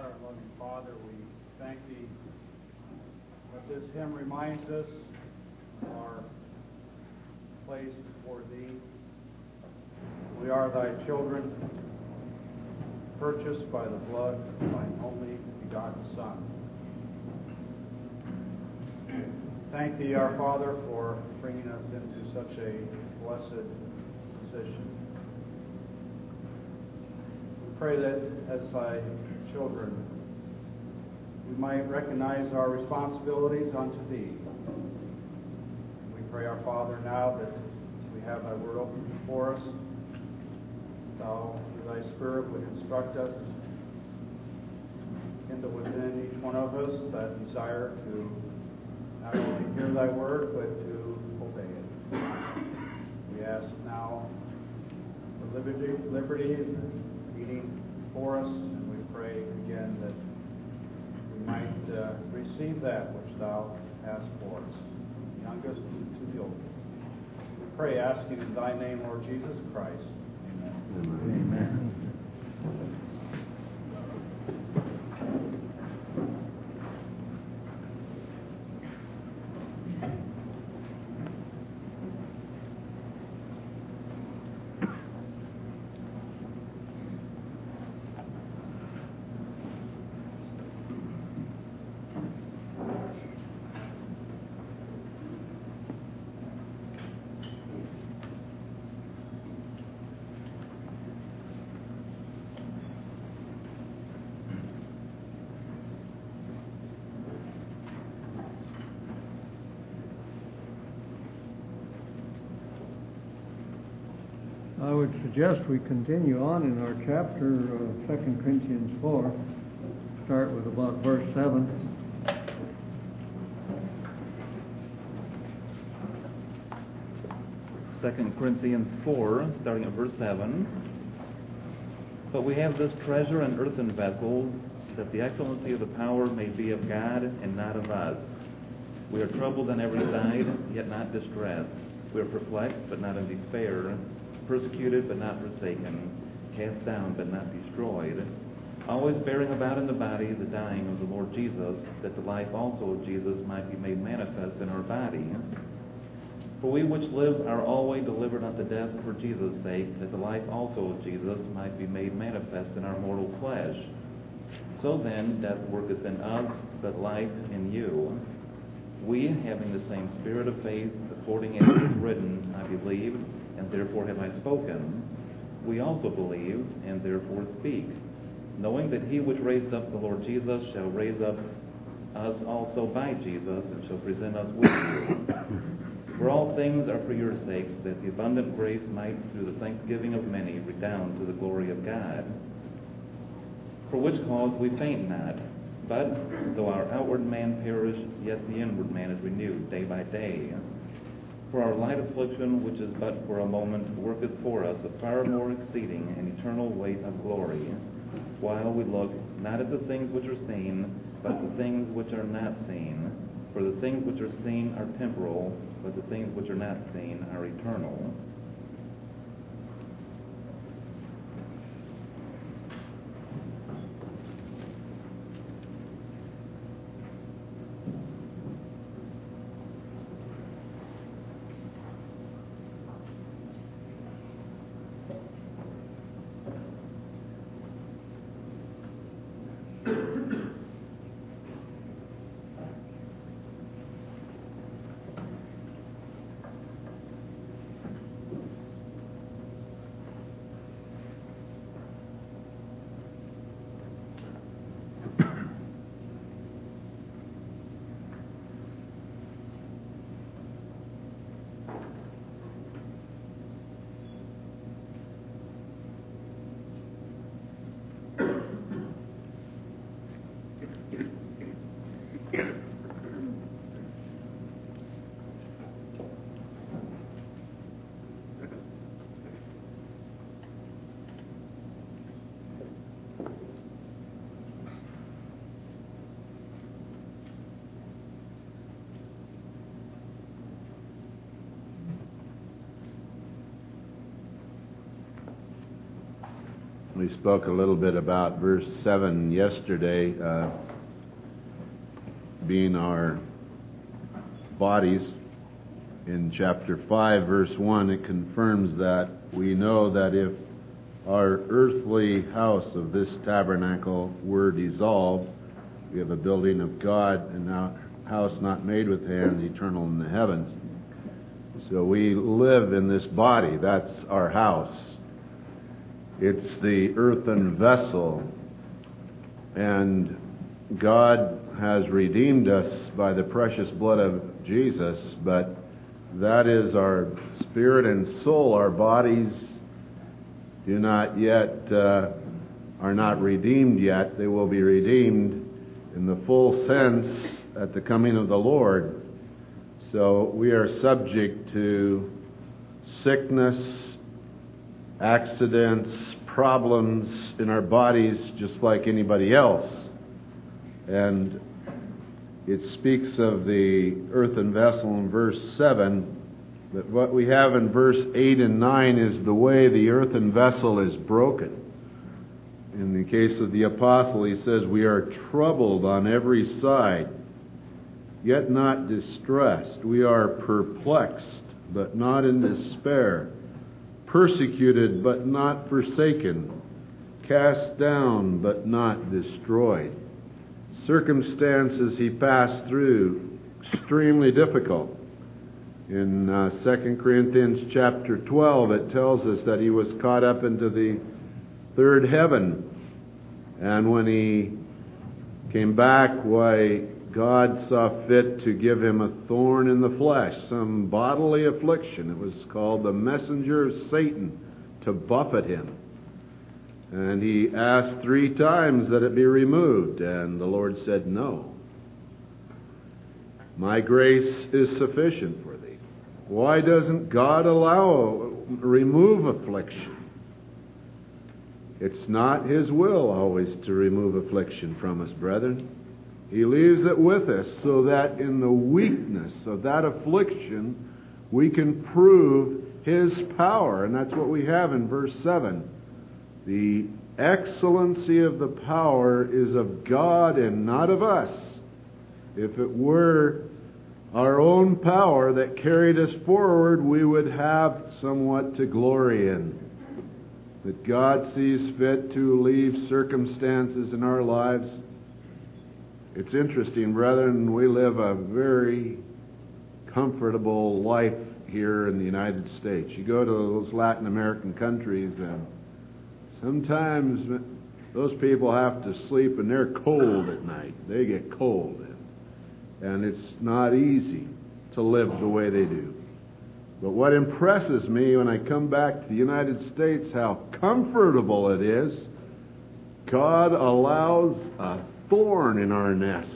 God, our loving Father, we thank Thee that this hymn reminds us of our place before Thee. We are Thy children, purchased by the blood of Thine only begotten Son. Thank Thee, our Father, for bringing us into such a blessed position. We pray that as Thy children, we might recognize our responsibilities unto Thee. We pray, our Father, now that we have Thy Word open before us, Thou, through Thy Spirit, would instruct us, kindle within each one of us that desire to not only hear Thy Word, but to obey it. We ask now for liberty in the meeting before us, and we pray again that we might receive that which Thou hast for us, the youngest to the oldest. We pray, asking in Thy name, Lord Jesus Christ. Amen. Amen. I would suggest we continue on in our chapter, 2 Corinthians 4. Start with about verse 7. Second Corinthians 4, starting at verse 7. But we have this treasure in earthen vessels, that the excellency of the power may be of God and not of us. We are troubled on every side, yet not distressed. We are perplexed, but not in despair. Persecuted, but not forsaken. Cast down, but not destroyed. Always bearing about in the body the dying of the Lord Jesus, that the life also of Jesus might be made manifest in our body. For we which live are always delivered unto death for Jesus' sake, that the life also of Jesus might be made manifest in our mortal flesh. So then, death worketh in us, but life in you. We, having the same spirit of faith, according as it is written, I believe, and therefore have I spoken. We also believe, and therefore speak, knowing that he which raised up the Lord Jesus shall raise up us also by Jesus, and shall present us with you. For all things are for your sakes, that the abundant grace might, through the thanksgiving of many, redound to the glory of God. For which cause we faint not, but, though our outward man perish, yet the inward man is renewed day by day. For our light affliction, which is but for a moment, worketh for us a far more exceeding and eternal weight of glory, while we look not at the things which are seen, but the things which are not seen. For the things which are seen are temporal, but the things which are not seen are eternal. We spoke a little bit about verse 7 yesterday, being our bodies. In chapter 5, verse 1, it confirms that we know that if our earthly house of this tabernacle were dissolved, we have a building of God and a house not made with hands, eternal in the heavens. So we live in this body. That's our house. It's the earthen vessel. And God has redeemed us by the precious blood of Jesus, but that is our spirit and soul. Our bodies do not yet, are not redeemed yet. They will be redeemed in the full sense at the coming of the Lord. So we are subject to sickness, accidents, problems in our bodies just like anybody else. And it speaks of the earthen vessel in verse 7, but what we have in verse 8 and 9 is the way the earthen vessel is broken. In the case of the apostle, he says, we are troubled on every side, yet not distressed. We are perplexed, but not in despair. Persecuted, but not forsaken. Cast down, but not destroyed. Circumstances he passed through, extremely difficult. In 2 Corinthians chapter 12, it tells us that he was caught up into the third heaven. And when he came back, why, God saw fit to give him a thorn in the flesh, some bodily affliction. It was called the messenger of Satan to buffet him. And he asked 3 times that it be removed, and the Lord said, no. My grace is sufficient for thee. Why doesn't God remove affliction? It's not His will always to remove affliction from us, brethren. He leaves it with us so that in the weakness of that affliction we can prove His power. And that's what we have in verse 7. The excellency of the power is of God and not of us. If it were our own power that carried us forward, we would have somewhat to glory in. That God sees fit to leave circumstances in our lives. It's interesting, brethren, we live a very comfortable life here in the United States. You go to those Latin American countries and sometimes those people have to sleep and they're cold at night. They get cold. And it's not easy to live the way they do. But what impresses me when I come back to the United States, how comfortable it is. God allows a thorn in our nests.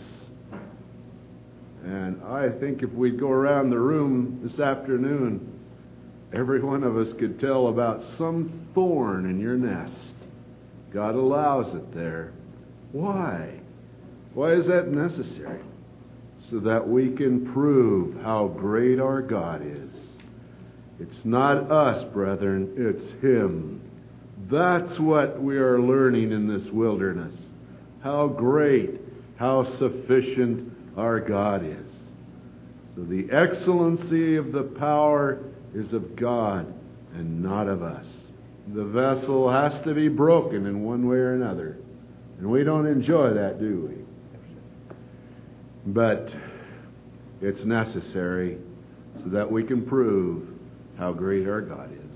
And I think if we'd go around the room this afternoon, every one of us could tell about some thorn in your nest. God allows it there. Why? Why is that necessary? So that we can prove how great our God is. It's not us, brethren, it's Him. That's what we are learning in this wilderness. How great, how sufficient our God is. So the excellency of the power is of God and not of us. The vessel has to be broken in one way or another. And we don't enjoy that, do we? But it's necessary so that we can prove how great our God is.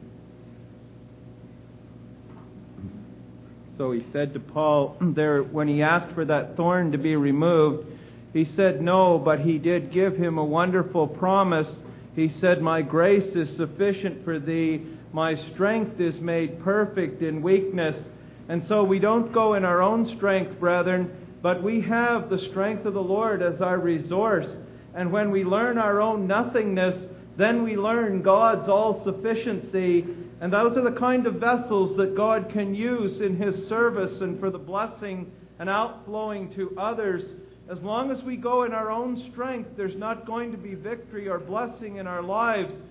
So he said to Paul there, when he asked for that thorn to be removed, he said no, but he did give him a wonderful promise. He said, my grace is sufficient for thee. My strength is made perfect in weakness. And so we don't go in our own strength, brethren, but we have the strength of the Lord as our resource. And when we learn our own nothingness, then we learn God's all-sufficiency. And those are the kind of vessels that God can use in His service and for the blessing and outflowing to others. As long as we go in our own strength, there's not going to be victory or blessing in our lives.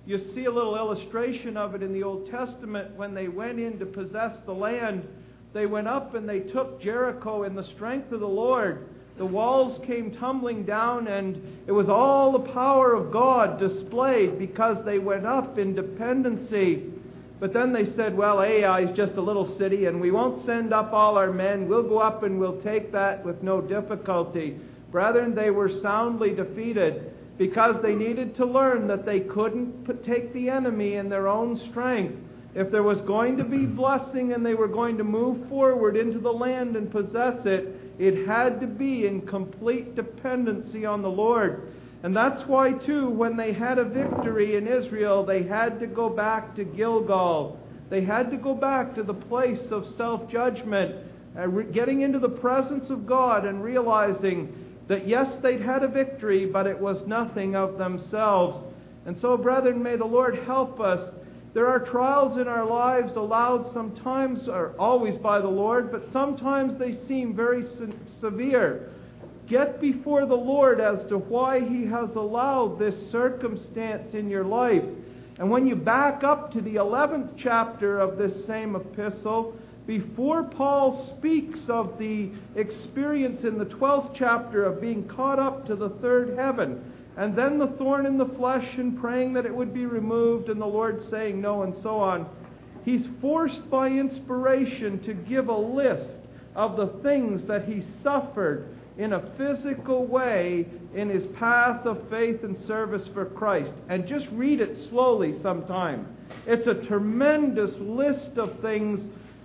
You see a little illustration of it in the Old Testament. When they went in to possess the land, they went up and they took Jericho in the strength of the Lord. The walls came tumbling down, and it was all the power of God displayed because they went up in dependency. But then they said, well, Ai is just a little city, and we won't send up all our men. We'll go up and we'll take that with no difficulty. Brethren, they were soundly defeated because they needed to learn that they couldn't take the enemy in their own strength. If there was going to be blessing and they were going to move forward into the land and possess it, it had to be in complete dependency on the Lord. And that's why, too, when they had a victory in Israel, they had to go back to Gilgal. They had to go back to the place of self-judgment, getting into the presence of God and realizing that, yes, they'd had a victory, but it was nothing of themselves. And so, brethren, may the Lord help us. There are trials in our lives allowed sometimes, or always by the Lord, but sometimes they seem very severe. Get before the Lord as to why He has allowed this circumstance in your life. And when you back up to the 11th chapter of this same epistle, before Paul speaks of the experience in the 12th chapter of being caught up to the third heaven, and then the thorn in the flesh and praying that it would be removed and the Lord saying no and so on, he's forced by inspiration to give a list of the things that he suffered in a physical way in his path of faith and service for Christ. And just read it slowly sometime. It's a tremendous list of things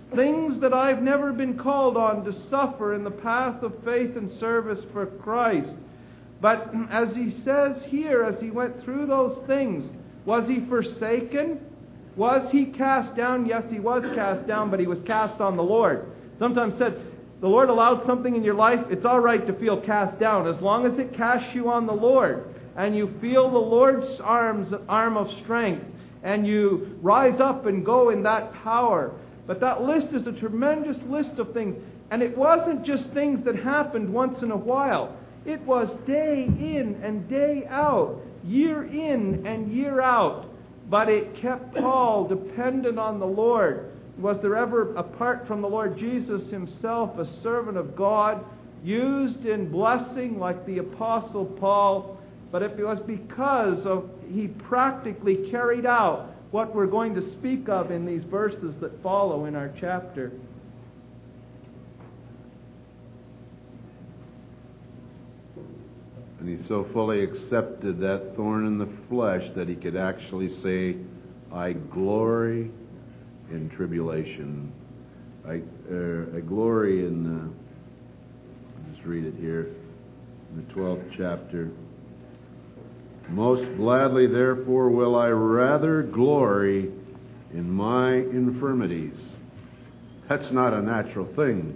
that I've never been called on to suffer in the path of faith and service for Christ. But as he says here, as he went through those things, was he forsaken? Was he cast down? Yes, he was cast down, but he was cast on the Lord. Sometimes said, the Lord allowed something in your life, it's all right to feel cast down, as long as it casts you on the Lord, and you feel the Lord's arm of strength, and you rise up and go in that power. But that list is a tremendous list of things. And it wasn't just things that happened once in a while. It was day in and day out, year in and year out. But it kept Paul dependent on the Lord. Was there ever, apart from the Lord Jesus Himself, a servant of God, used in blessing like the Apostle Paul? But it was because he practically carried out what we're going to speak of in these verses that follow in our chapter. And he so fully accepted that thorn in the flesh that he could actually say, I glory in tribulation. I glory in, I'll just read it here, in the 12th chapter. Most gladly, therefore, will I rather glory in my infirmities. That's not a natural thing.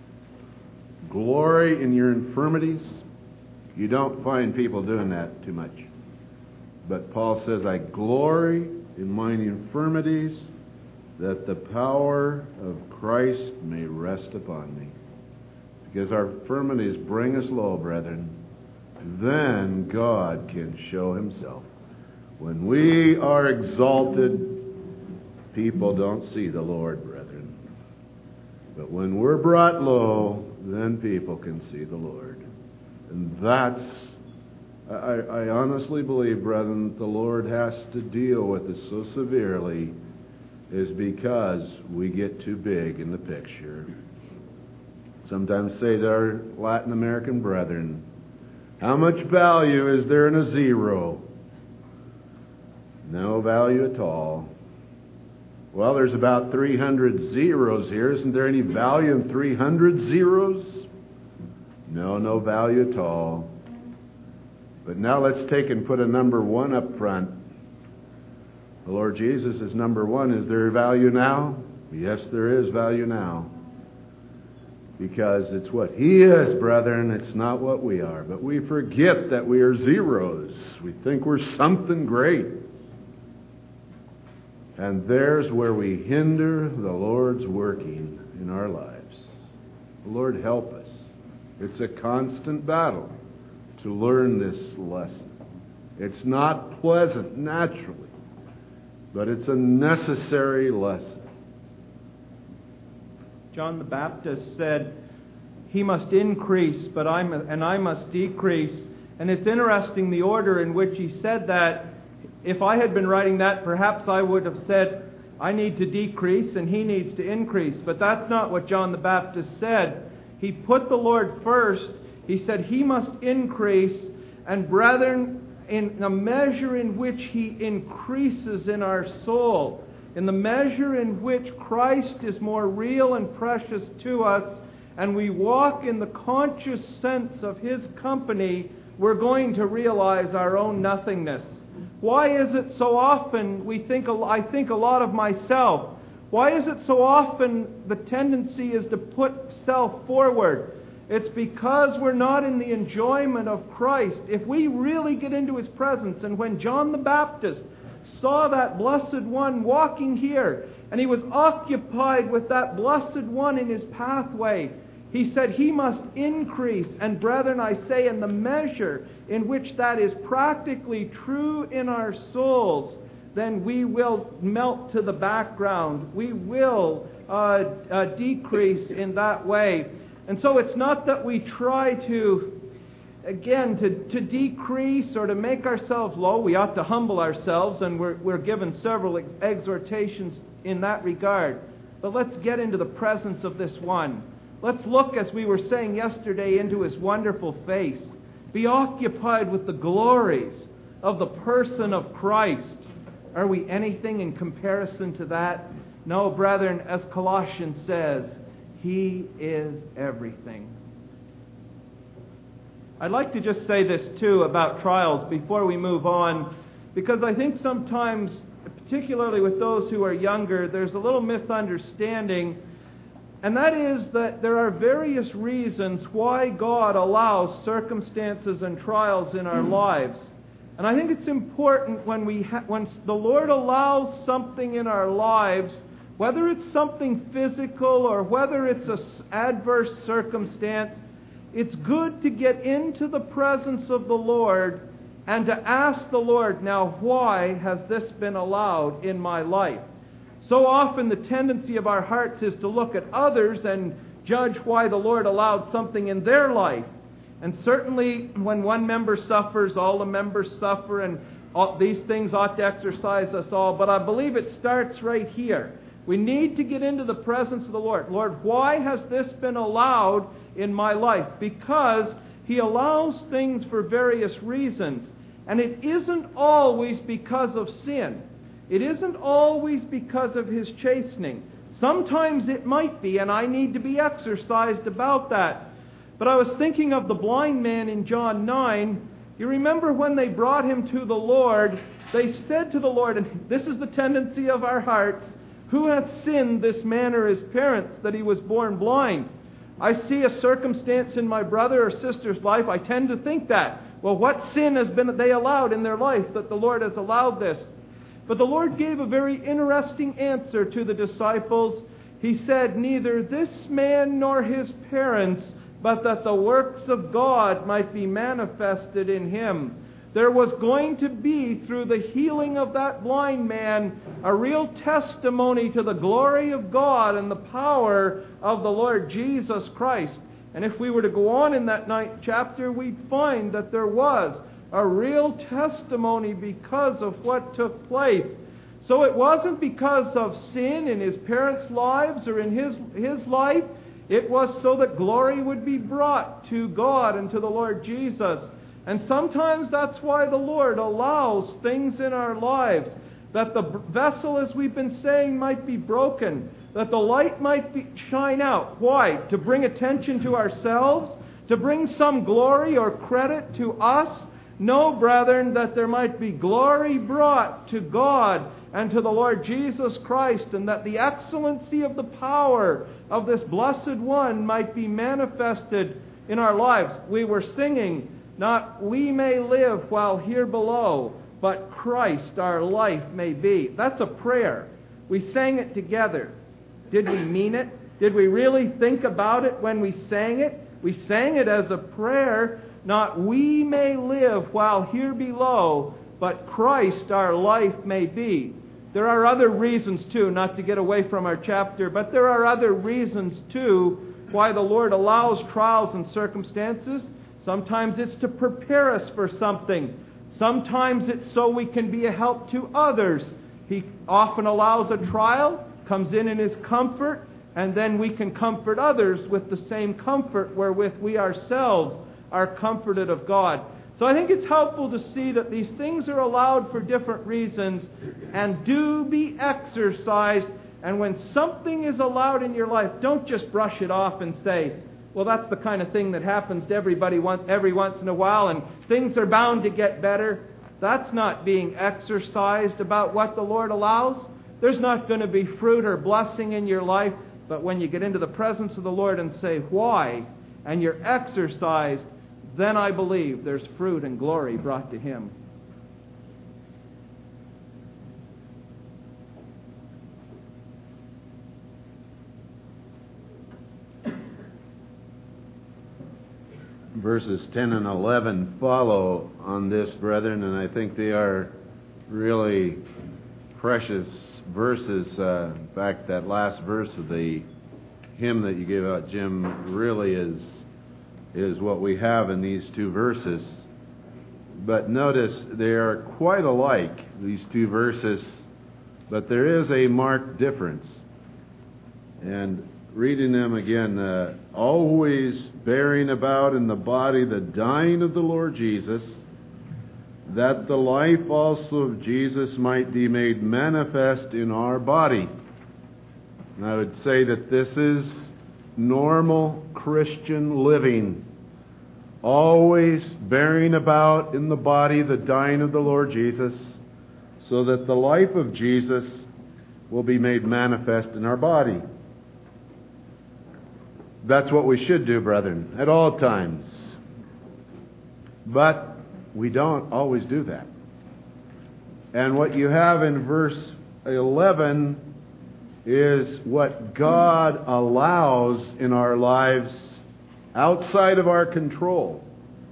Glory in your infirmities. You don't find people doing that too much. But Paul says, I glory in mine infirmities, that the power of Christ may rest upon me. Because our infirmities bring us low, brethren. Then God can show Himself. When we are exalted, people don't see the Lord, brethren. But when we're brought low, then people can see the Lord. And that's, I honestly believe, brethren, that the Lord has to deal with us so severely is because we get too big in the picture. Sometimes say to our Latin American brethren, how much value is there in a zero? No value at all. Well, there's about 300 zeros here. Isn't there any value in 300 zeros? No value at all. But now let's take and put a number 1 up front. The Lord Jesus is number 1. Is there value now? Yes, there is value now. Because it's what He is, brethren. It's not what we are. But we forget that we are zeros. We think we're something great. And there's where we hinder the Lord's working in our lives. The Lord help us. It's a constant battle to learn this lesson. It's not pleasant naturally. but it's a necessary lesson. John the Baptist said, "He must increase, but I must decrease." And it's interesting the order in which he said that. If I had been writing that, perhaps I would have said, I need to decrease and he needs to increase. But that's not what John the Baptist said. He put the Lord first. He said he must increase, and brethren, in the measure in which he increases in our soul, in the measure in which Christ is more real and precious to us, and we walk in the conscious sense of his company, we're going to realize our own nothingness. Why is it so often I think a lot of myself? Why is it so often the tendency is to put self forward? It's because we're not in the enjoyment of Christ. If we really get into his presence, and when John the Baptist saw that blessed one walking here, and he was occupied with that blessed one in his pathway, he said he must increase. And brethren, I say, in the measure in which that is practically true in our souls, then we will melt to the background. We will decrease in that way. And so it's not that we try to decrease or to make ourselves low. We ought to humble ourselves, and we're given several exhortations in that regard. But let's get into the presence of this one. Let's look, as we were saying yesterday, into his wonderful face. Be occupied with the glories of the person of Christ. Are we anything in comparison to that? No, brethren, as Colossians says, he is everything. I'd like to just say this, too, about trials before we move on, because I think sometimes, particularly with those who are younger, there's a little misunderstanding. And that is that there are various reasons why God allows circumstances and trials in our lives. And I think it's important when the Lord allows something in our lives, whether it's something physical or whether it's an adverse circumstance, it's good to get into the presence of the Lord and to ask the Lord, now, why has this been allowed in my life? So often the tendency of our hearts is to look at others and judge why the Lord allowed something in their life. And certainly when one member suffers, all the members suffer, and these things ought to exercise us all. But I believe it starts right here. We need to get into the presence of the Lord. Lord, why has this been allowed in my life? Because he allows things for various reasons. And it isn't always because of sin. It isn't always because of his chastening. Sometimes it might be, and I need to be exercised about that. But I was thinking of the blind man in John 9. You remember when they brought him to the Lord, they said to the Lord, and this is the tendency of our hearts, who hath sinned, this man or his parents, that he was born blind? I see a circumstance in my brother or sister's life, I tend to think that. Well, what sin has been they allowed in their life that the Lord has allowed this? But the Lord gave a very interesting answer to the disciples. He said, neither this man nor his parents, but that the works of God might be manifested in him. There was going to be, through the healing of that blind man, a real testimony to the glory of God and the power of the Lord Jesus Christ. And if we were to go on in that 9th chapter, we'd find that there was a real testimony because of what took place. So it wasn't because of sin in his parents' lives or in his life. It was so that glory would be brought to God and to the Lord Jesus. And sometimes that's why the Lord allows things in our lives, that the vessel, as we've been saying, might be broken, that the light might shine out. Why? To bring attention to ourselves? To bring some glory or credit to us? No, brethren, that there might be glory brought to God and to the Lord Jesus Christ, and that the excellency of the power of this blessed one might be manifested in our lives. We were singing, not we may live while here below, but Christ our life may be. That's a prayer. We sang it together. Did we mean it? Did we really think about it when we sang it? We sang it as a prayer, not we may live while here below, but Christ our life may be. There are other reasons too, not to get away from our chapter, but there are other reasons too why the Lord allows trials and circumstances. Sometimes it's to prepare us for something. Sometimes it's so we can be a help to others. He often allows a trial, comes in His comfort, and then we can comfort others with the same comfort wherewith we ourselves are comforted of God. So I think it's helpful to see that these things are allowed for different reasons and do be exercised. And when something is allowed in your life, don't just brush it off and say, well, that's the kind of thing that happens to everybody every once in a while, and things are bound to get better. That's not being exercised about what the Lord allows. There's not going to be fruit or blessing in your life, but when you get into the presence of the Lord and say, why, and you're exercised, then I believe there's fruit and glory brought to Him. Verses 10 and 11 follow on this, brethren, and I think they are really precious verses. In fact, that last verse of the hymn that you gave out, Jim, really is what we have in these two verses. But notice they are quite alike, these two verses, but there is a marked difference. And reading them again, always bearing about in the body the dying of the Lord Jesus, that the life also of Jesus might be made manifest in our body. And I would say that this is normal Christian living. Always bearing about in the body the dying of the Lord Jesus, so that the life of Jesus will be made manifest in our body. That's what we should do, brethren, at all times. But we don't always do that. And what you have in verse 11 is what God allows in our lives outside of our control.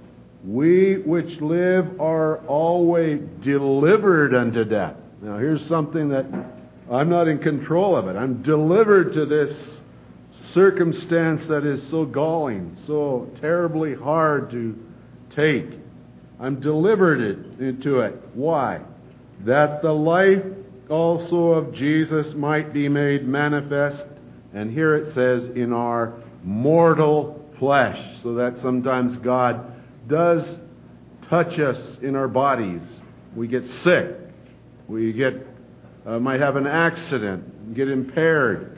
We which live are always delivered unto death. Now here's something that I'm not in control of it. I'm delivered to this circumstance that is so galling, so terribly hard to take. I'm delivered into it. Why? That the life also of Jesus might be made manifest, and here it says, in our mortal flesh. So that sometimes God does touch us in our bodies. We get sick. We might have an accident, get impaired.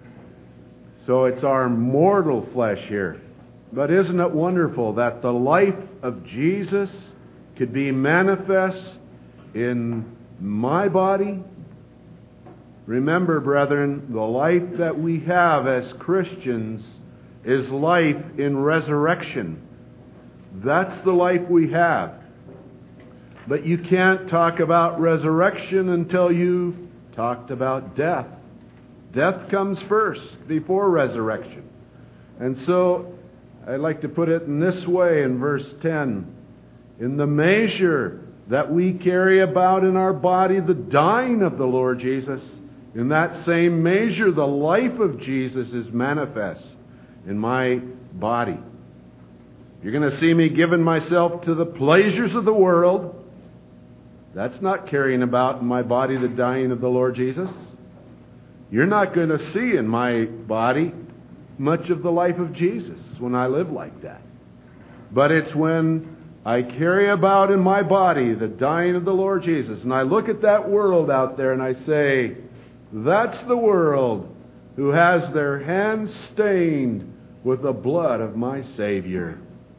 So it's our mortal flesh here. But isn't it wonderful that the life of Jesus could be manifest in my body? Remember, brethren, the life that we have as Christians is life in resurrection. That's the life we have. But you can't talk about resurrection until you've talked about death. Death comes first before resurrection. And so I'd like to put it in this way in verse 10. In the measure that we carry about in our body the dying of the Lord Jesus, in that same measure the life of Jesus is manifest in my body. You're going to see me giving myself to the pleasures of the world. That's not carrying about in my body the dying of the Lord Jesus. You're not going to see in my body much of the life of Jesus when I live like that. But it's when I carry about in my body the dying of the Lord Jesus, and I look at that world out there and I say, that's the world who has their hands stained with the blood of my Savior.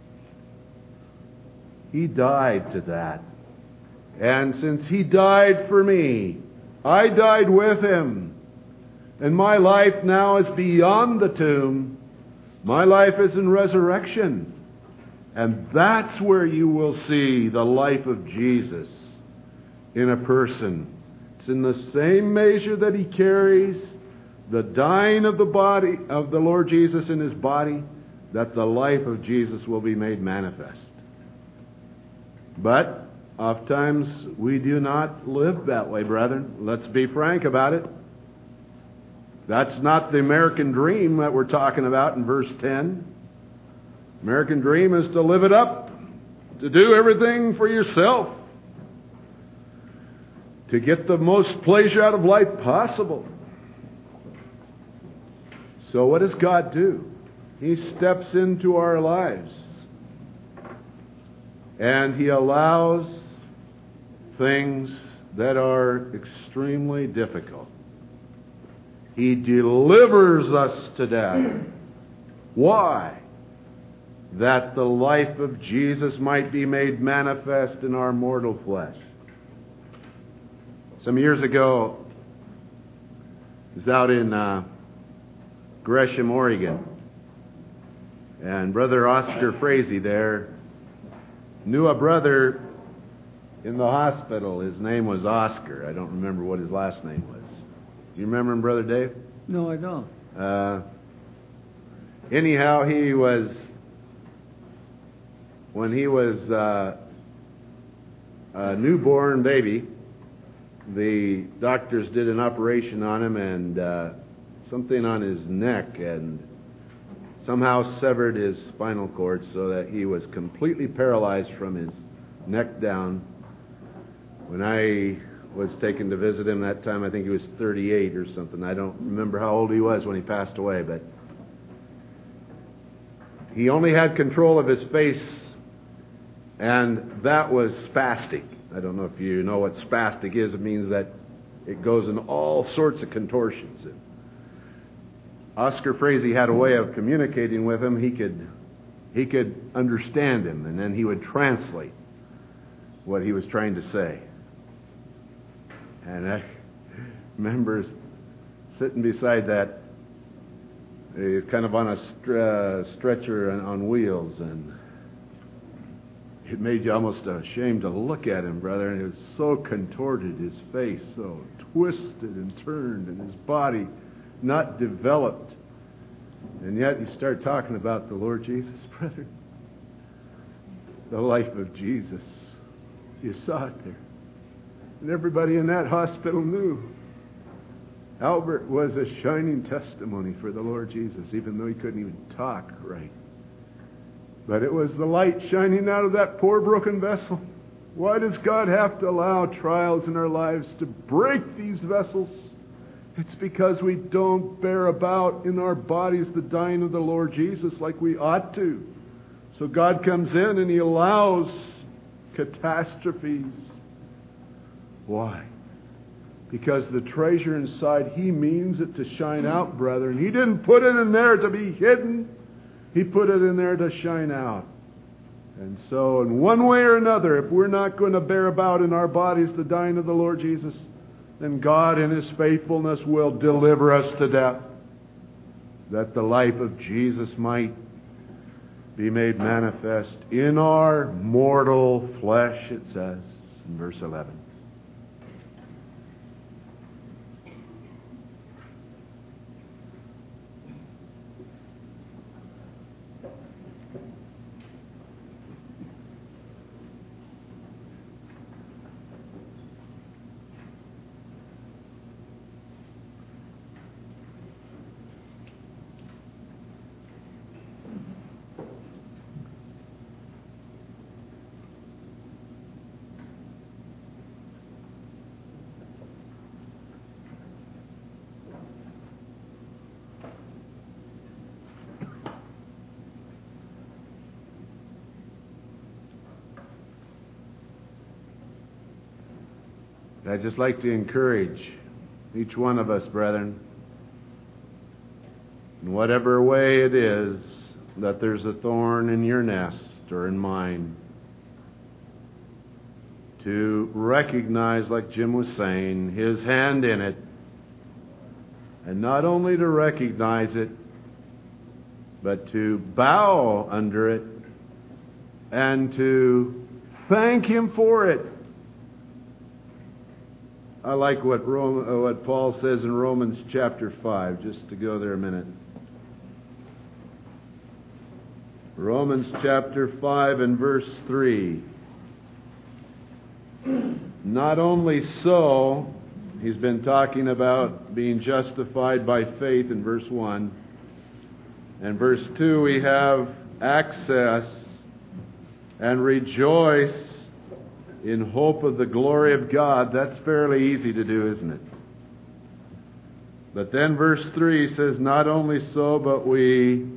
He died to that. And since He died for me, I died with Him. And my life now is beyond the tomb. My life is in resurrection. And that's where you will see the life of Jesus in a person. It's in the same measure that He carries the dying of the body of the Lord Jesus in His body, that the life of Jesus will be made manifest. But Oftentimes we do not live that way, brethren. Let's be frank about it. That's not the American dream that we're talking about in verse 10. American dream is to live it up, to do everything for yourself, to get the most pleasure out of life possible. So what does God do? He steps into our lives and He allows things that are extremely difficult. He delivers us to death. Why? That the life of Jesus might be made manifest in our mortal flesh. Some years ago, I was out in Gresham, Oregon, and Brother Oscar Frazee there knew a brother in the hospital. His name was Oscar. I don't remember what his last name was. Do you remember him, Brother Dave? No, I don't. Anyhow, when he was a newborn baby, the doctors did an operation on him and something on his neck and somehow severed his spinal cord so that he was completely paralyzed from his neck down. When I was taken to visit him that time, I think he was 38 or something. I don't remember how old he was when he passed away, but he only had control of his face, and that was spastic. I don't know if you know what spastic is. It means that it goes in all sorts of contortions. Oscar Frazee had a way of communicating with him. He could understand him, and then he would translate what he was trying to say. And I remember sitting beside that. He's kind of on a stretcher on wheels, and it made you almost ashamed to look at him, brother. And it was so contorted, his face so twisted and turned, and his body not developed. And yet you start talking about the Lord Jesus, brother. The life of Jesus. You saw it there. And everybody in that hospital knew. Albert was a shining testimony for the Lord Jesus, even though he couldn't even talk right. But it was the light shining out of that poor broken vessel. Why does God have to allow trials in our lives to break these vessels? It's because we don't bear about in our bodies the dying of the Lord Jesus like we ought to. So God comes in and He allows catastrophes. Why? Because the treasure inside, He means it to shine out, brethren. He didn't put it in there to be hidden. He put it in there to shine out. And so, in one way or another, if we're not going to bear about in our bodies the dying of the Lord Jesus, then God in His faithfulness will deliver us to death, that the life of Jesus might be made manifest in our mortal flesh, it says in verse 11. I'd just like to encourage each one of us, brethren, in whatever way it is that there's a thorn in your nest or in mine, to recognize, like Jim was saying, His hand in it, and not only to recognize it, but to bow under it and to thank Him for it. I like what Paul says in Romans chapter 5, just to go there a minute. Romans chapter 5 and verse 3. Not only so, he's been talking about being justified by faith in verse 1. And verse 2, we have access and rejoice in hope of the glory of God. That's fairly easy to do, isn't it? But then verse 3 says, not only so, but we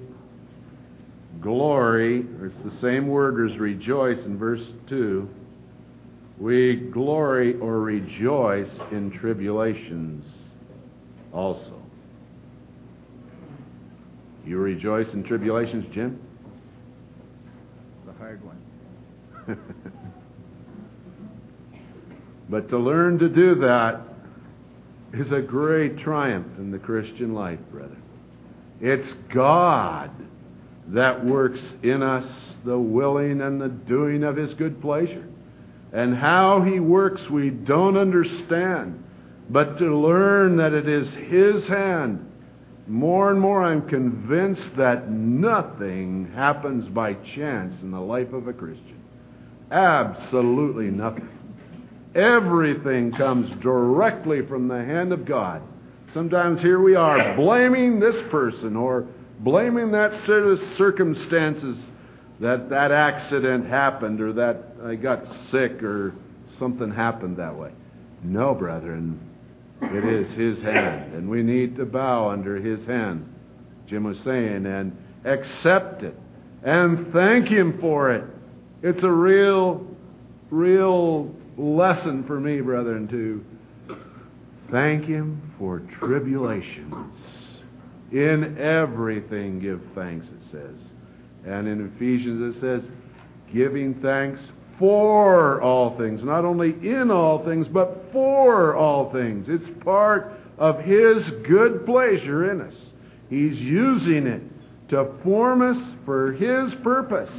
glory, or it's the same word as rejoice in verse 2. We glory or rejoice in tribulations also. You rejoice in tribulations, Jim? The hard one. But to learn to do that is a great triumph in the Christian life, brother. It's God that works in us the willing and the doing of His good pleasure. And how He works we don't understand. But to learn that it is His hand, more and more I'm convinced that nothing happens by chance in the life of a Christian. Absolutely nothing. Everything comes directly from the hand of God. Sometimes here we are blaming this person or blaming that set of circumstances that accident happened or that I got sick or something happened that way. No, brethren, it is His hand, and we need to bow under His hand, Jim was saying, and accept it and thank Him for it. It's a real lesson for me, brethren, to thank Him for tribulations. In everything give thanks, it says. And in Ephesians it says, giving thanks for all things. Not only in all things, but for all things. It's part of His good pleasure in us. He's using it to form us for His purpose.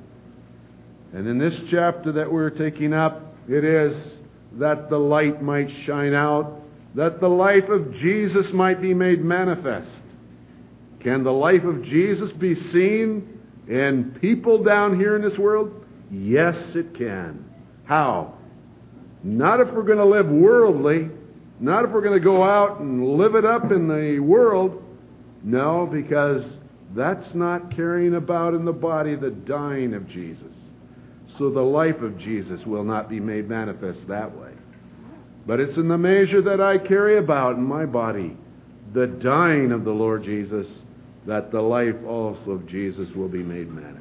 And in this chapter that we're taking up, it is that the light might shine out, that the life of Jesus might be made manifest. Can the life of Jesus be seen in people down here in this world? Yes, it can. How? Not if we're going to live worldly, not if we're going to go out and live it up in the world. No, because that's not carrying about in the body the dying of Jesus. So the life of Jesus will not be made manifest that way. But it's in the measure that I carry about in my body, the dying of the Lord Jesus, that the life also of Jesus will be made manifest.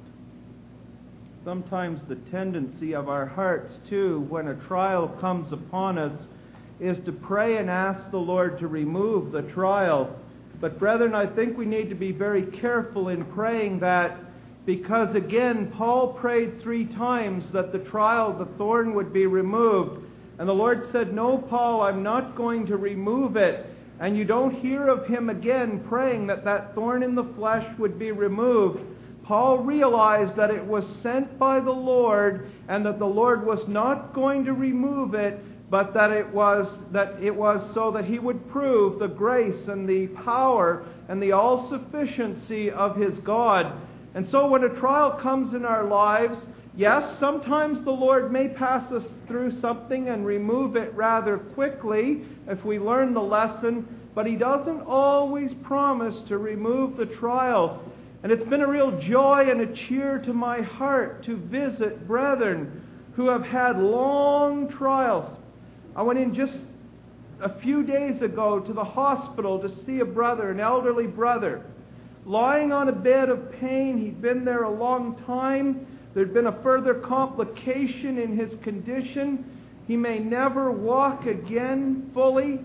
Sometimes the tendency of our hearts, too, when a trial comes upon us, is to pray and ask the Lord to remove the trial. But brethren, I think we need to be very careful in praying that, because again, Paul prayed 3 times that the trial, the thorn, would be removed. And the Lord said, no, Paul, I'm not going to remove it. And you don't hear of him again praying that that thorn in the flesh would be removed. Paul realized that it was sent by the Lord and that the Lord was not going to remove it, but that it was so that He would prove the grace and the power and the all-sufficiency of His God. And so when a trial comes in our lives, yes, sometimes the Lord may pass us through something and remove it rather quickly if we learn the lesson, but He doesn't always promise to remove the trial. And it's been a real joy and a cheer to my heart to visit brethren who have had long trials. I went in just a few days ago to the hospital to see a brother, an elderly brother, lying on a bed of pain. He'd been there a long time. There'd been a further complication in his condition. He may never walk again fully.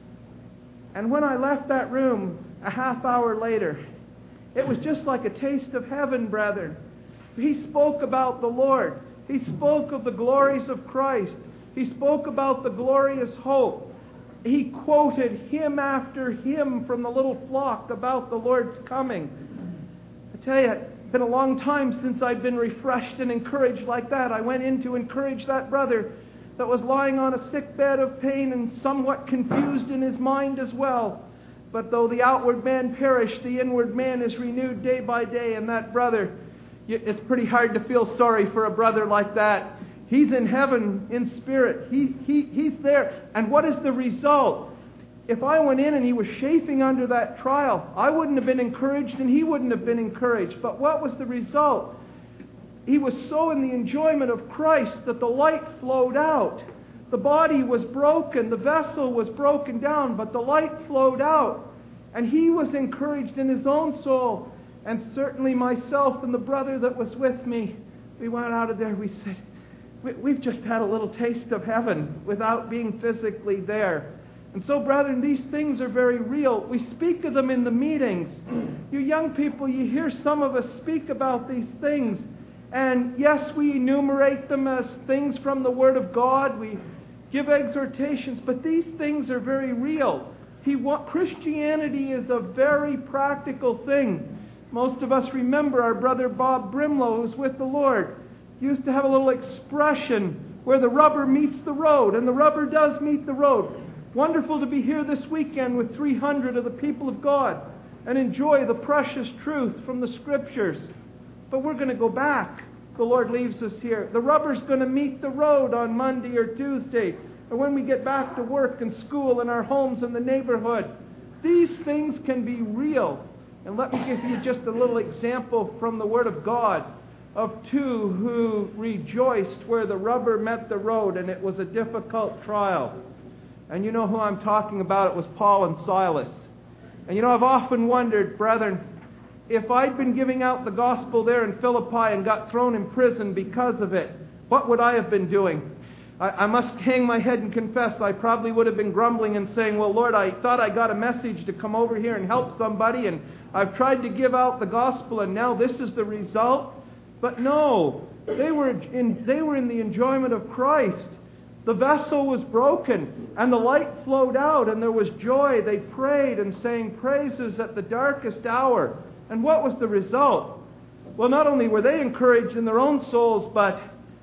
And when I left that room a half hour later, it was just like a taste of heaven, brethren. He spoke about the Lord. He spoke of the glories of Christ. He spoke about the glorious hope. He quoted hymn after hymn from the little flock about the Lord's coming. I tell you, it's been a long time since I've been refreshed and encouraged like that. I went in to encourage that brother that was lying on a sick bed of pain and somewhat confused in his mind as well. But though the outward man perish, the inward man is renewed day by day. And that brother, it's pretty hard to feel sorry for a brother like that. He's in heaven in spirit. He's there. And what is the result? If I went in and he was chafing under that trial, I wouldn't have been encouraged and he wouldn't have been encouraged. But what was the result? He was so in the enjoyment of Christ that the light flowed out. The body was broken, the vessel was broken down, but the light flowed out. And he was encouraged in his own soul. And certainly myself and the brother that was with me, we went out of there, we said, we've just had a little taste of heaven without being physically there. And so, brethren, these things are very real. We speak of them in the meetings. You young people, you hear some of us speak about these things. And yes, we enumerate them as things from the Word of God. We give exhortations, but these things are very real. Christianity is a very practical thing. Most of us remember our brother Bob Brimlow, who's with the Lord, used to have a little expression where the rubber meets the road, and the rubber does meet the road. Wonderful to be here this weekend with 300 of the people of God and enjoy the precious truth from the Scriptures. But we're going to go back. The Lord leaves us here. The rubber's going to meet the road on Monday or Tuesday, or when we get back to work and school and our homes in the neighborhood. These things can be real. And let me give you just a little example from the Word of God of two who rejoiced where the rubber met the road and it was a difficult trial. And you know who I'm talking about. It was Paul and Silas. And you know, I've often wondered, brethren, if I'd been giving out the gospel there in Philippi and got thrown in prison because of it, what would I have been doing? I must hang my head and confess I probably would have been grumbling and saying, well, Lord, I thought I got a message to come over here and help somebody, and I've tried to give out the gospel, and now this is the result. But no, they were in the enjoyment of Christ. The vessel was broken, and the light flowed out, and there was joy. They prayed and sang praises at the darkest hour. And what was the result? Well, not only were they encouraged in their own souls, but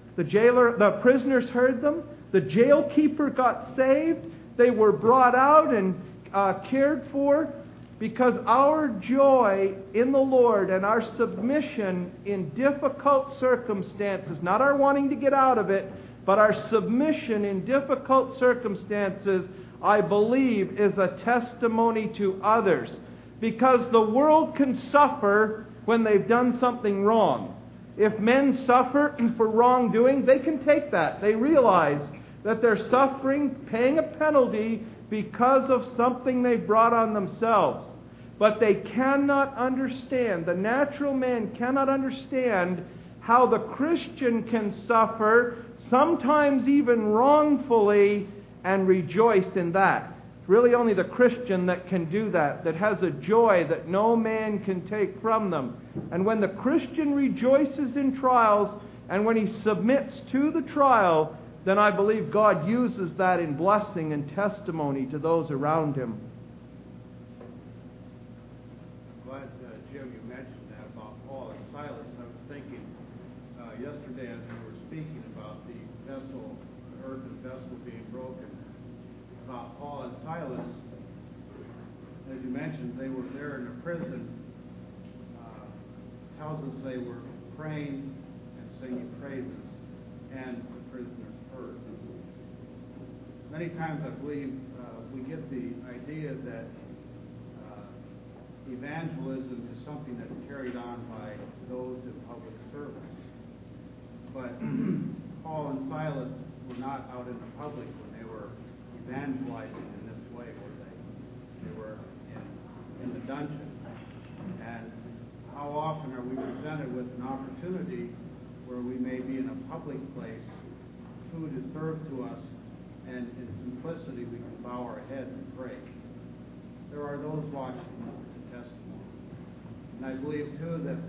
the prisoners heard them. The jailkeeper got saved. They were brought out and cared for, because our joy in the Lord and our submission in difficult circumstances, not our wanting to get out of it, but our submission in difficult circumstances, I believe, is a testimony to others. Because the world can suffer when they've done something wrong. If men suffer for wrongdoing, they can take that. They realize that they're suffering, paying a penalty because of something they brought on themselves. But they cannot understand, the natural man cannot understand how the Christian can suffer, sometimes even wrongfully, and rejoice in that. It's really only the Christian that can do that, that has a joy that no man can take from them. And when the Christian rejoices in trials, and when he submits to the trial, then I believe God uses that in blessing and testimony to those around him. Glad, Jim, you mentioned that about Paul and Silas. I was thinking yesterday as we were speaking about the vessel, the earthen vessel being broken, about Paul and Silas. As you mentioned, they were there in a prison. Tells us they were praying and singing praises, and the prisoners heard. Many times I believe we get the idea that evangelism is something that's carried on by those in public service. But Paul and Silas were not out in the public when they were evangelizing in this way, were they? They were in the dungeon. And how often are we presented with an opportunity where we may be in a public place, food is served to us, and in simplicity we can bow our heads and pray. There are those watching the testimony. And I believe, too, that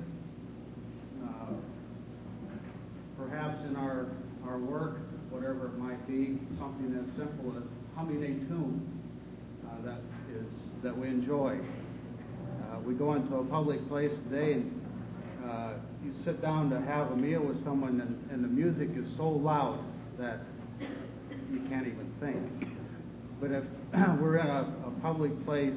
perhaps in our work, whatever it might be, something as simple as humming a tune that we enjoy. We go into a public place today and you sit down to have a meal with someone and the music is so loud that you can't even think. But if we're in a public place,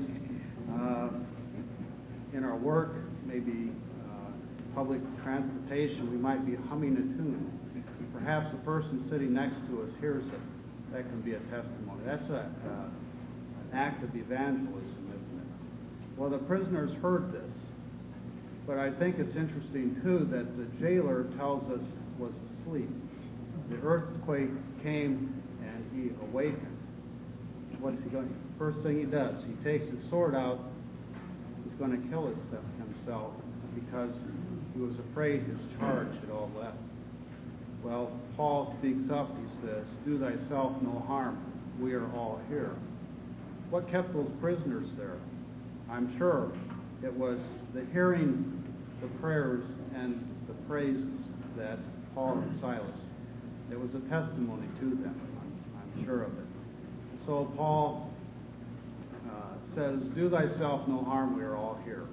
in our work, maybe public transportation, we might be humming a tune. perhaps the person sitting next to us hears it, that can be a testimony. That's an act of evangelism, isn't it? Well, the prisoners heard this, but I think it's interesting, too, that the jailer tells us was asleep. The earthquake came and he awakened. What's he going? First thing he does, he takes his sword out. He's going to kill himself because he was afraid his charge had all left. Well, Paul speaks up. He says, "Do thyself no harm. We are all here." What kept those prisoners there? I'm sure it was the hearing the prayers and the praises that Paul and Silas. It was a testimony to them. I'm sure of it. So Paul says, "Do thyself no harm, we are all here."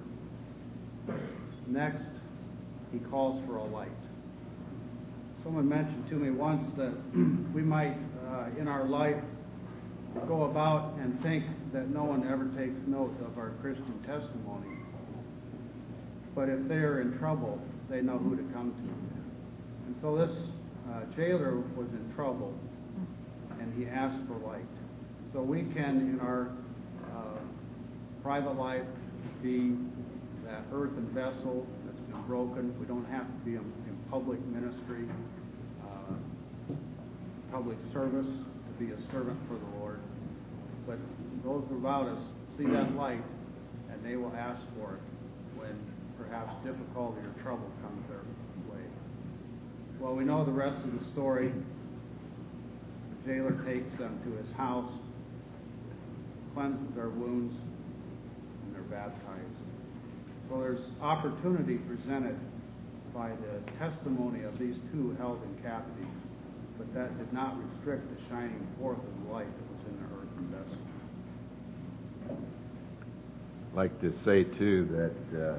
Next, he calls for a light. Someone mentioned to me once that we might, in our life, go about and think that no one ever takes note of our Christian testimony. But if they are in trouble, they know who to come to. And so this jailer was in trouble, and he asked for light. So we can, in our private life, be that earthen vessel that's been broken. We don't have to be in public ministry, public service, to be a servant for the Lord. But those about us see that light, and they will ask for it when perhaps difficulty or trouble comes their way. Well, we know the rest of the story. The jailer takes them to his house, cleanses their wounds, and they're baptized. So there's opportunity presented by the testimony of these two held in captivity, but that did not restrict the shining forth of the light that was in the earthen vessel. I'd like to say, too, that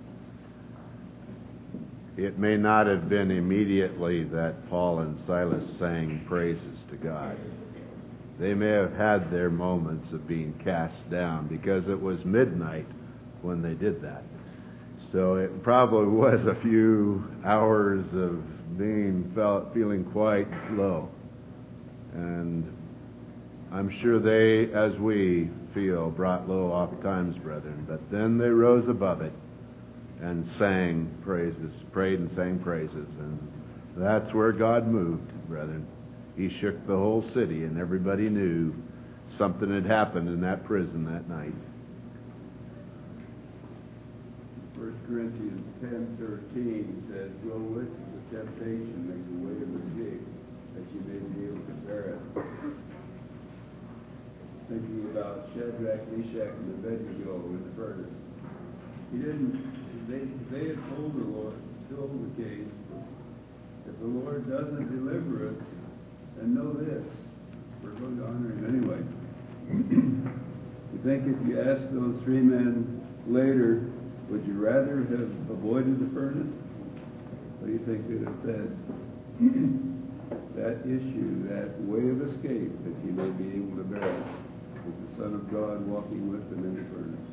it may not have been immediately that Paul and Silas sang praises to God. They may have had their moments of being cast down because it was midnight when they did that. So it probably was a few hours of feeling quite low. And I'm sure they, as we feel, brought low oft times, brethren. But then they rose above it and sang praises, prayed and sang praises. And that's where God moved, brethren. He shook the whole city, and everybody knew something had happened in that prison that night. 1 Corinthians 10:13 says, "Go with the temptation, make the way of escape, that you may be able to bear it." Thinking about Shadrach, Meshach, and Abednego in the furnace. They had told the Lord, still the case, if the Lord doesn't deliver us, then know this, we're going to honor him anyway. You think if you ask those three men later, would you rather have avoided the furnace? What do you think they'd have said? That issue, that way of escape, that he may be able to bear it, with the Son of God walking with them in the furnace.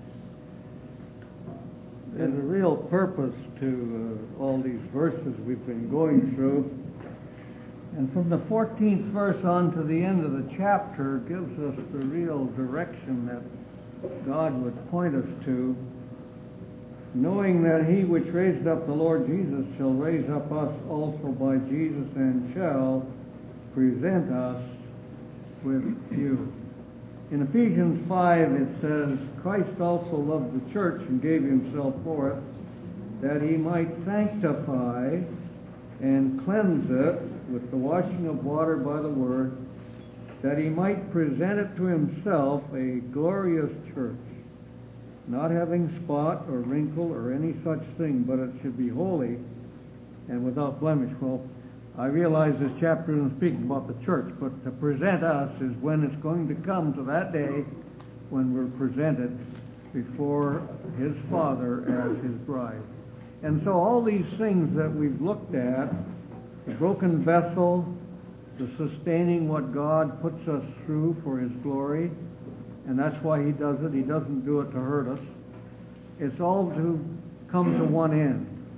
There's a real purpose to all these verses we've been going through. And from the 14th verse on to the end of the chapter gives us the real direction that God would point us to, knowing that he which raised up the Lord Jesus shall raise up us also by Jesus and shall present us with you. In Ephesians 5 it says, Christ also loved the church and gave himself for it, that he might sanctify and cleanse it with the washing of water by the word, that he might present it to himself a glorious church, not having spot or wrinkle or any such thing, but it should be holy and without blemish. Well, I realize this chapter isn't speaking about the church, but to present us is when it's going to come to that day when we're presented before his Father as his bride. And so all these things that we've looked at, the broken vessel, the sustaining what God puts us through for his glory, and that's why he does it. He doesn't do it to hurt us. It's all to come to one end.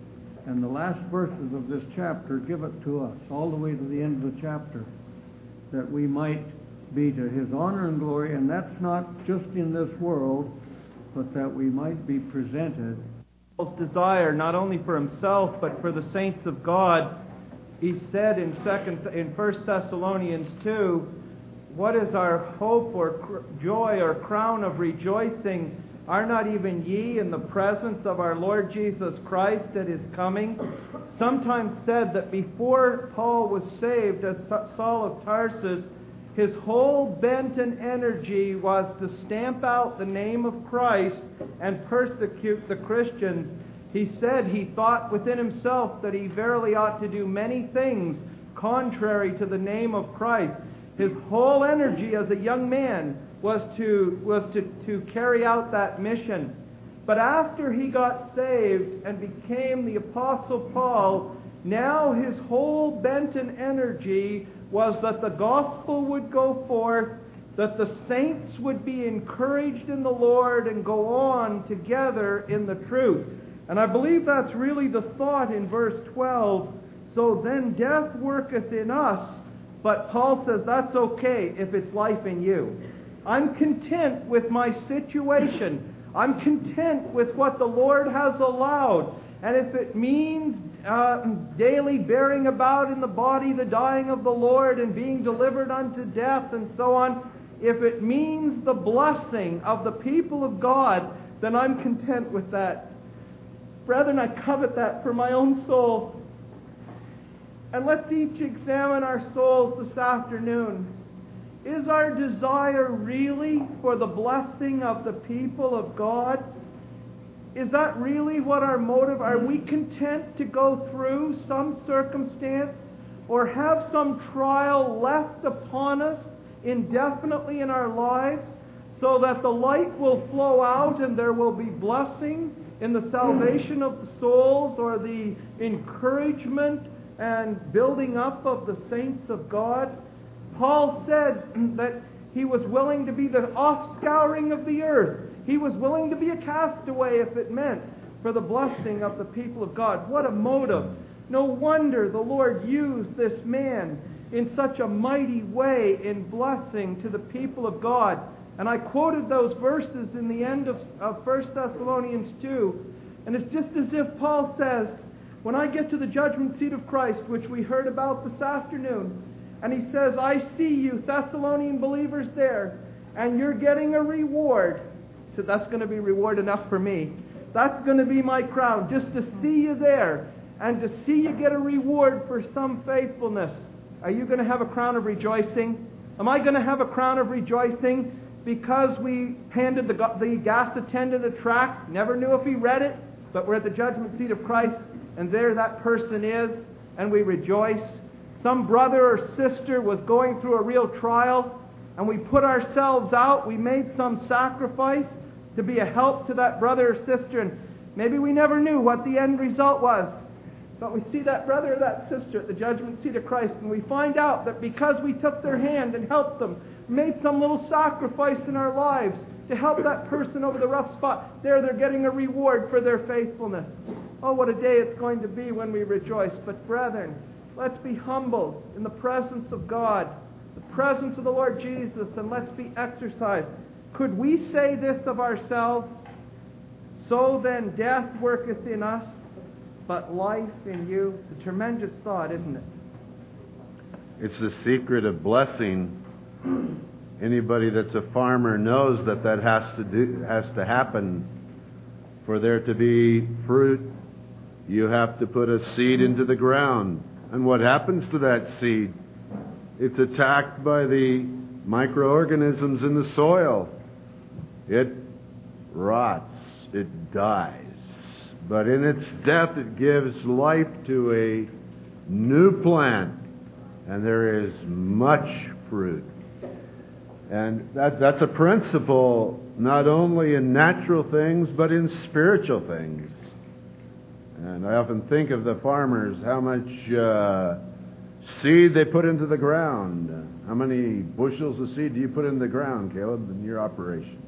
And the last verses of this chapter give it to us, all the way to the end of the chapter, that we might be to His honor and glory, and that's not just in this world, but that we might be presented. Paul's desire, not only for himself, but for the saints of God. He said in 1 Thessalonians 2, what is our hope or joy or crown of rejoicing? Are not even ye in the presence of our Lord Jesus Christ at His coming? Sometimes said that before Paul was saved as Saul of Tarsus, his whole bent and energy was to stamp out the name of Christ and persecute the Christians. He said he thought within himself that he verily ought to do many things contrary to the name of Christ. His whole energy as a young man was to carry out that mission. But after he got saved and became the Apostle Paul, now his whole bent and energy was that the gospel would go forth, that the saints would be encouraged in the Lord and go on together in the truth. And I believe that's really the thought in verse 12. So then death worketh in us, but Paul says that's okay if it's life in you. I'm content with my situation. I'm content with what the Lord has allowed. And if it means daily bearing about in the body the dying of the Lord and being delivered unto death and so on, if it means the blessing of the people of God, then I'm content with that. Brethren, I covet that for my own soul. And let's each examine our souls this afternoon. Is our desire really for the blessing of the people of God? Is that really what our motive? Are we content to go through some circumstance or have some trial left upon us indefinitely in our lives so that the light will flow out and there will be blessing in the salvation of the souls or the encouragement and building up of the saints of God? Paul said that he was willing to be the offscouring of the earth. He was willing to be a castaway if it meant for the blessing of the people of God. What a motive. No wonder the Lord used this man in such a mighty way in blessing to the people of God. And I quoted those verses in the end of 1 Thessalonians 2. And it's just as if Paul says, when I get to the judgment seat of Christ, which we heard about this afternoon, and he says, I see you Thessalonian believers there, and you're getting a reward. He said, that's going to be reward enough for me. That's going to be my crown, just to see you there, and to see you get a reward for some faithfulness. Are you going to have a crown of rejoicing? Am I going to have a crown of rejoicing because we handed the gas attendant a tract, never knew if he read it, but we're at the judgment seat of Christ, and there that person is, and we rejoice? Some brother or sister was going through a real trial, and we put ourselves out, we made some sacrifice to be a help to that brother or sister, and maybe we never knew what the end result was. But we see that brother or that sister at the judgment seat of Christ, and we find out that because we took their hand and helped them, made some little sacrifice in our lives to help that person over the rough spot, they're getting a reward for their faithfulness. Oh, what a day it's going to be when we rejoice. But brethren, let's be humbled in the presence of God, the presence of the Lord Jesus, and let's be exercised. Could we say this of ourselves? So then death worketh in us, but life in you. It's a tremendous thought, isn't it? It's the secret of blessing. Anybody that's a farmer knows that has to happen for there to be fruit. You have to put a seed into the ground. And what happens to that seed? It's attacked by the microorganisms in the soil. It rots. It dies. But in its death, it gives life to a new plant. And there is much fruit. And that's a principle not only in natural things, but in spiritual things. And I often think of the farmers, how much seed they put into the ground. How many bushels of seed do you put in the ground, Caleb, in your operation?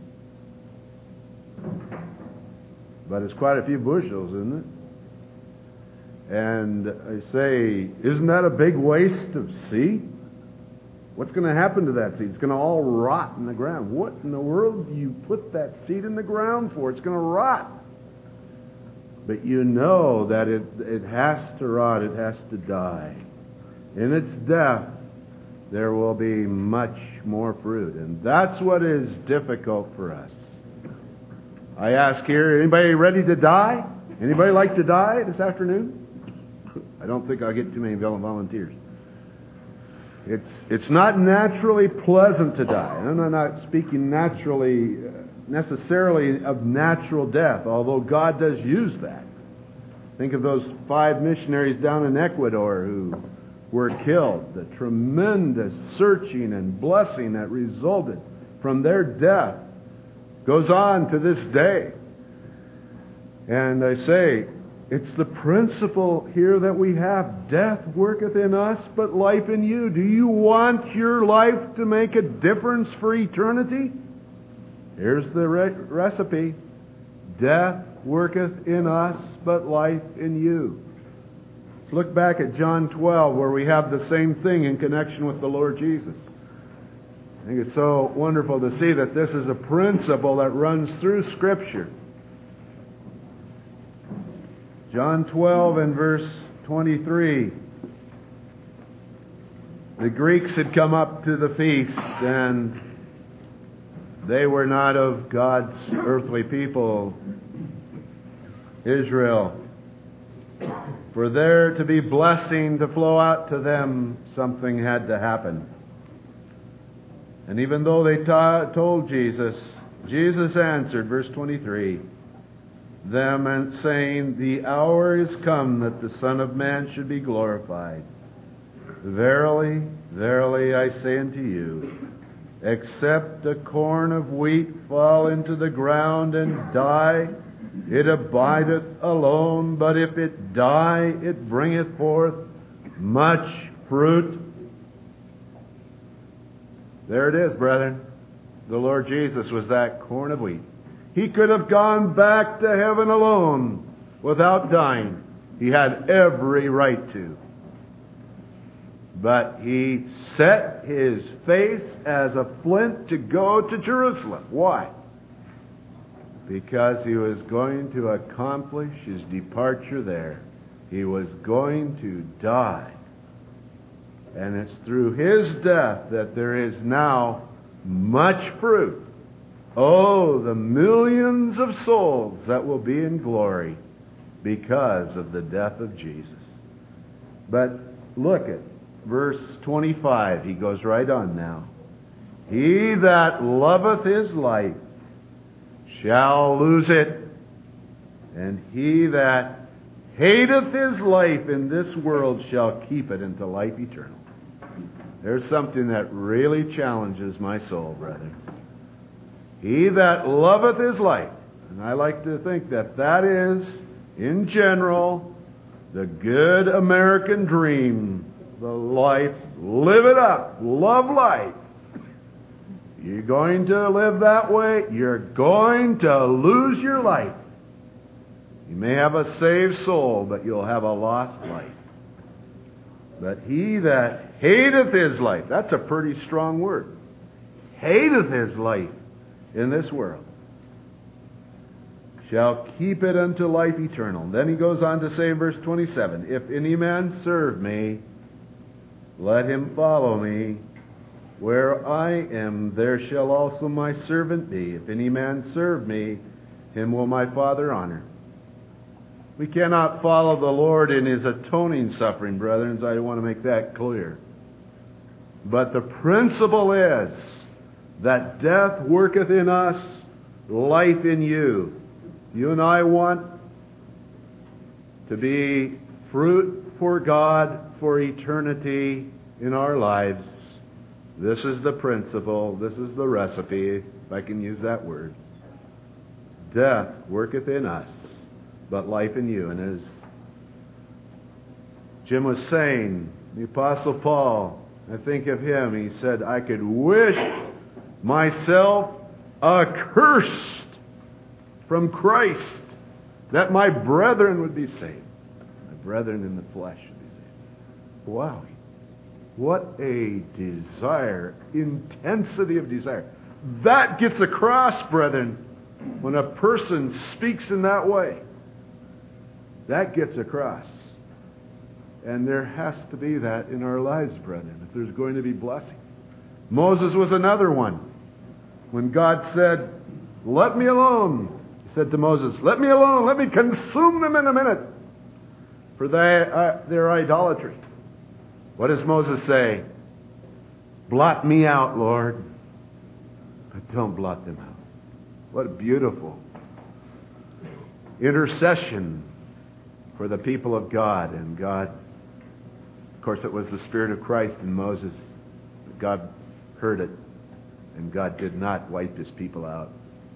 But it's quite a few bushels, isn't it? And I say, isn't that a big waste of seed? What's going to happen to that seed? It's going to all rot in the ground. What in the world do you put that seed in the ground for? It's going to rot. But you know that it has to rot, it has to die. In its death, there will be much more fruit. And that's what is difficult for us. I ask here, anybody ready to die? Anybody like to die this afternoon? I don't think I'll get too many volunteers. It's not naturally pleasant to die. And I'm not speaking naturally, necessarily of natural death, although God does use that. Think of those 5 missionaries down in Ecuador who were killed. The tremendous searching and blessing that resulted from their death goes on to this day. And I say, it's the principle here that we have. Death worketh in us, but life in you. Do you want your life to make a difference for eternity? Here's the recipe. Death worketh in us, but life in you. Let's look back at John 12, where we have the same thing in connection with the Lord Jesus. I think it's so wonderful to see that this is a principle that runs through Scripture. John 12 and verse 23. The Greeks had come up to the feast, and they were not of God's earthly people, Israel. For there to be blessing to flow out to them, something had to happen. And even though they told Jesus, Jesus answered, verse 23, them and saying, the hour is come that the Son of Man should be glorified. Verily, verily, I say unto you, except a corn of wheat fall into the ground and die, it abideth alone, but if it die, it bringeth forth much fruit. There it is, brethren. The Lord Jesus was that corn of wheat. He could have gone back to heaven alone without dying. He had every right to. But He set His face as a flint to go to Jerusalem. Why? Because He was going to accomplish His departure there. He was going to die. And it's through His death that there is now much fruit. Oh, the millions of souls that will be in glory because of the death of Jesus. But look at verse 25. He goes right on now. He that loveth his life shall lose it, and he that hateth his life in this world shall keep it unto life eternal. There's something that really challenges my soul, brethren. He that loveth his life, and I like to think that that is, in general, the good American dream, the life, live it up, love life. You're going to live that way, you're going to lose your life. You may have a saved soul, but you'll have a lost life. But he that hateth his life, that's a pretty strong word, hateth his life in this world, shall keep it unto life eternal. Then he goes on to say in verse 27, if any man serve me, let him follow me. Where I am, there shall also my servant be. If any man serve me, him will my Father honor. We cannot follow the Lord in His atoning suffering, brethren. I want to make that clear. But the principle is that death worketh in us, life in you. You and I want to be fruit for God for eternity in our lives. This is the principle. This is the recipe, if I can use that word. Death worketh in us, but life in you. And as Jim was saying, the Apostle Paul, I think of him, he said, I could wish myself accursed from Christ, that my brethren would be saved. brethren in the flesh should be saved. Wow. What a desire, intensity of desire. That gets across, brethren, when a person speaks in that way. That gets across. And there has to be that in our lives, brethren, if there's going to be blessing. Moses was another one. When God said, "Let me alone," He said to Moses, "Let me alone, let me consume them in a minute for their idolatry." What does Moses say? "Blot me out, Lord, but don't blot them out." What a beautiful intercession for the people of God. And God, of course, it was the Spirit of Christ in Moses. God heard it, and God did not wipe His people out.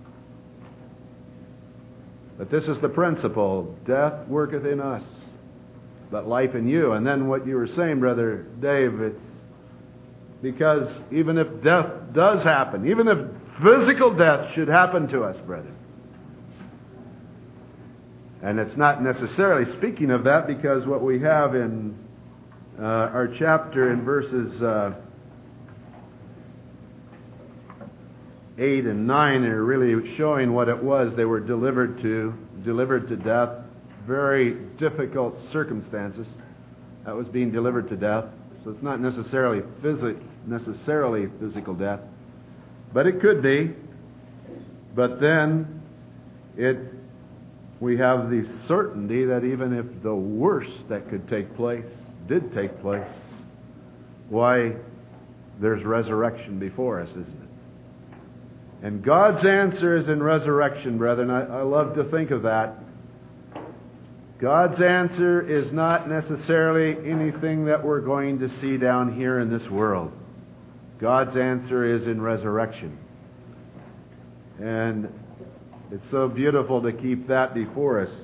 But this is the principle: death worketh in us, but life in you. And then what you were saying, Brother Dave, it's because even if death does happen, even if physical death should happen to us, brethren, and it's not necessarily speaking of that, because what we have in our chapter in verses 8 and 9 are really showing what it was they were delivered to death. Very difficult circumstances. That was being delivered to death. So it's not necessarily physical death, but it could be. But then we have the certainty that even if the worst that could take place did take place, why, there's resurrection before us, isn't it? And God's answer is in resurrection, brethren. I love to think of that. God's answer is not necessarily anything that we're going to see down here in this world. God's answer is in resurrection. And it's so beautiful to keep that before us.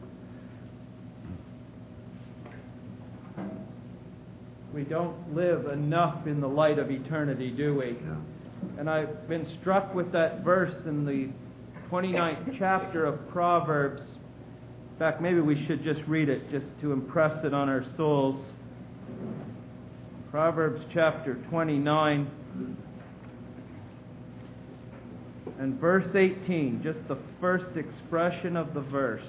We don't live enough in the light of eternity, do we? Yeah. And I've been struck with that verse in the 29th chapter of Proverbs. In fact, maybe we should just read it just to impress it on our souls. Proverbs chapter 29 and verse 18, just the first expression of the verse.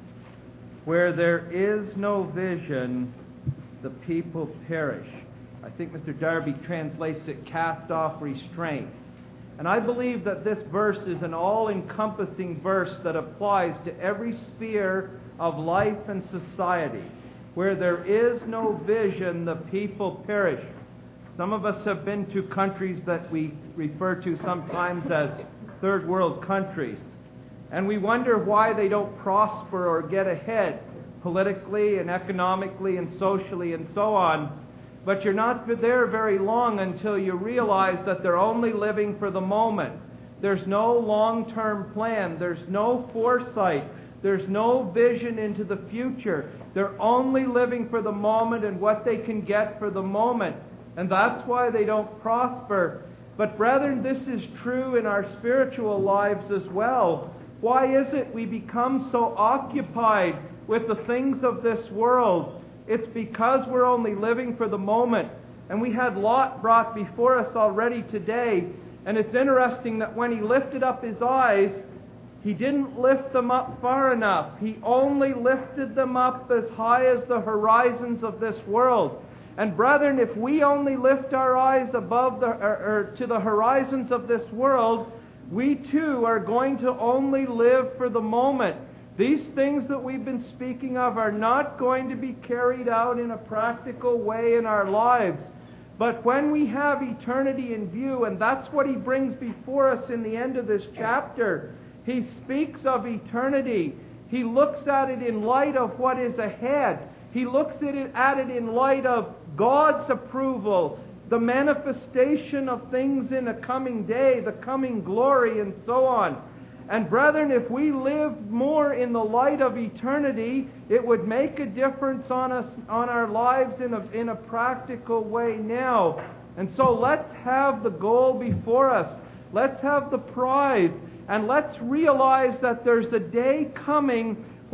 Where there is no vision, the people perish. I think Mr. Darby translates it, cast off restraint. And I believe that this verse is an all-encompassing verse that applies to every sphere of life and society. Where there is no vision, the people perish. Some of us have been to countries that we refer to sometimes as third world countries. And we wonder why they don't prosper or get ahead politically and economically and socially and so on. But you're not there very long until you realize that they're only living for the moment. There's no long-term plan. There's no foresight. There's no vision into the future. They're only living for the moment and what they can get for the moment. And that's why they don't prosper. But brethren, this is true in our spiritual lives as well. Why is it we become so occupied with the things of this world? It's because we're only living for the moment. And we had Lot brought before us already today. And it's interesting that when he lifted up his eyes, he didn't lift them up far enough. He only lifted them up as high as the horizons of this world. And brethren, if we only lift our eyes above to the horizons of this world, we too are going to only live for the moment. These things that we've been speaking of are not going to be carried out in a practical way in our lives. But when we have eternity in view, and that's what he brings before us in the end of this chapter, he speaks of eternity. He looks at it in light of what is ahead. He looks at it in light of God's approval, the manifestation of things in a coming day, the coming glory, and so on. And brethren, if we live more in the light of eternity, it would make a difference on us, on our lives in a practical way now. And so let's have the goal before us. Let's have the prize. And let's realize that there's a day coming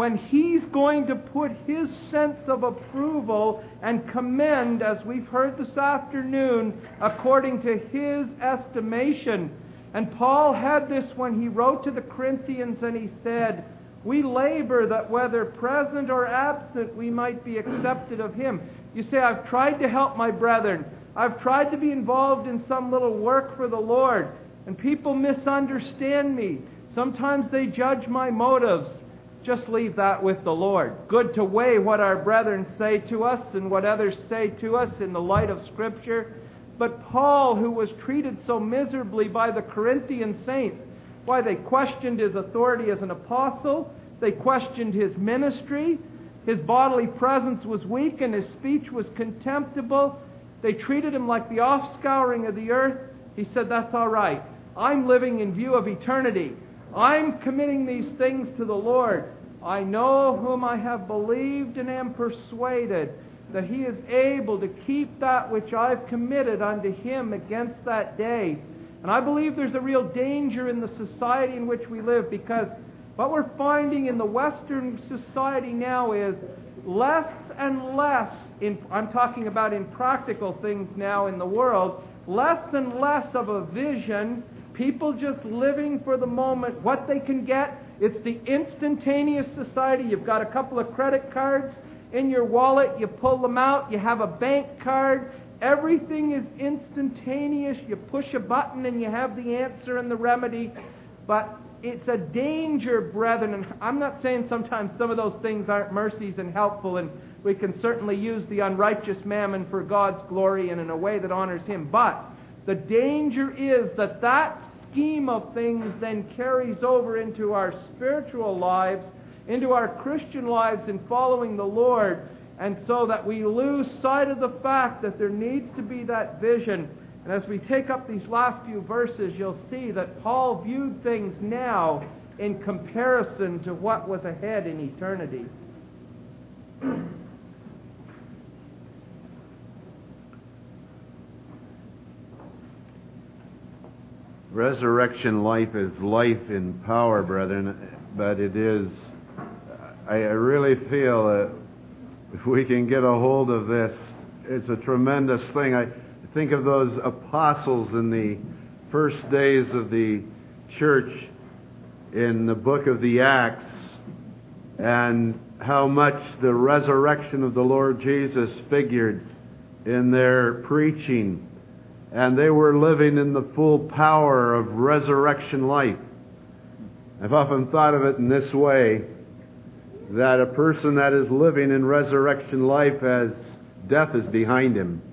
when He's going to put His sense of approval and commend, as we've heard this afternoon, according to His estimation. And Paul had this when he wrote to the Corinthians, and he said, "We labor that whether present or absent we might be accepted of Him." You say, "I've tried to help my brethren. I've tried to be involved in some little work for the Lord, and people misunderstand me. Sometimes they judge my motives." Just leave that with the Lord. Good to weigh what our brethren say to us and what others say to us in the light of Scripture. But Paul, who was treated so miserably by the Corinthian saints, why, they questioned his authority as an apostle, they questioned his ministry, his bodily presence was weak and his speech was contemptible, they treated him like the offscouring of the earth. He said, "That's all right. I'm living in view of eternity. I'm committing these things to the Lord. I know whom I have believed and am persuaded that He is able to keep that which I've committed unto Him against that day." And I believe there's a real danger in the society in which we live, because what we're finding in the Western society now is less and less, I'm talking about in practical things now in the world, less and less of a vision. People just living for the moment, what they can get. It's the instantaneous society. You've got a couple of credit cards in your wallet, you pull them out, you have a bank card. Everything is instantaneous. You push a button and you have the answer and the remedy. But it's a danger, brethren. And I'm not saying sometimes some of those things aren't mercies and helpful, and we can certainly use the unrighteous mammon for God's glory and in a way that honors Him. But the danger is that that scheme of things then carries over into our spiritual lives, into our Christian lives in following the Lord, and so that we lose sight of the fact that there needs to be that vision. And as we take up these last few verses, you'll see that Paul viewed things now in comparison to what was ahead in eternity. Resurrection life is life in power, brethren, but it is, I really feel that if we can get a hold of this, it's a tremendous thing. I think of those apostles in the first days of the church in the book of the Acts, and how much the resurrection of the Lord Jesus figured in their preaching. And they were living in the full power of resurrection life. I've often thought of it in this way, that a person that is living in resurrection life as death is behind him.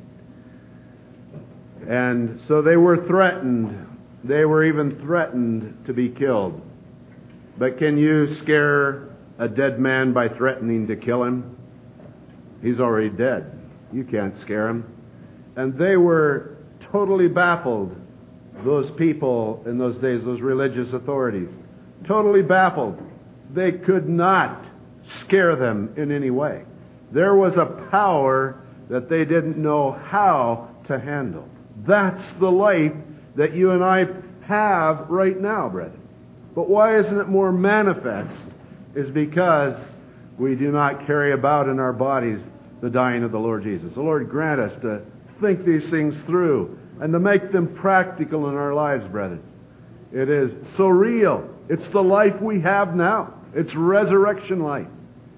And so they were threatened. They were even threatened to be killed. But can you scare a dead man by threatening to kill him? He's already dead. You can't scare him. And they were totally baffled, those people in those days, those religious authorities. Totally baffled. They could not scare them in any way. There was a power that they didn't know how to handle. That's the life that you and I have right now, brethren. But why isn't it more manifest? Is because we do not carry about in our bodies the dying of the Lord Jesus. The Lord grant us to think these things through and to make them practical in our lives, brethren. It is so real. It's the life we have now. It's resurrection life.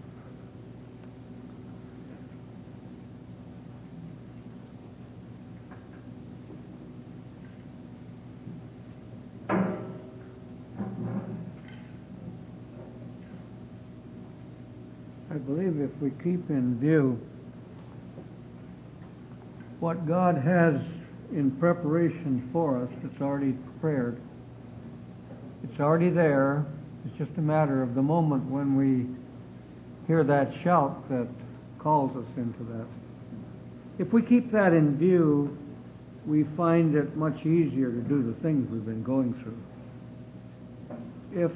I believe if we keep in view what God has in preparation for us, it's already prepared. It's already there. It's just a matter of the moment when we hear that shout that calls us into that. If we keep that in view, we find it much easier to do the things we've been going through. If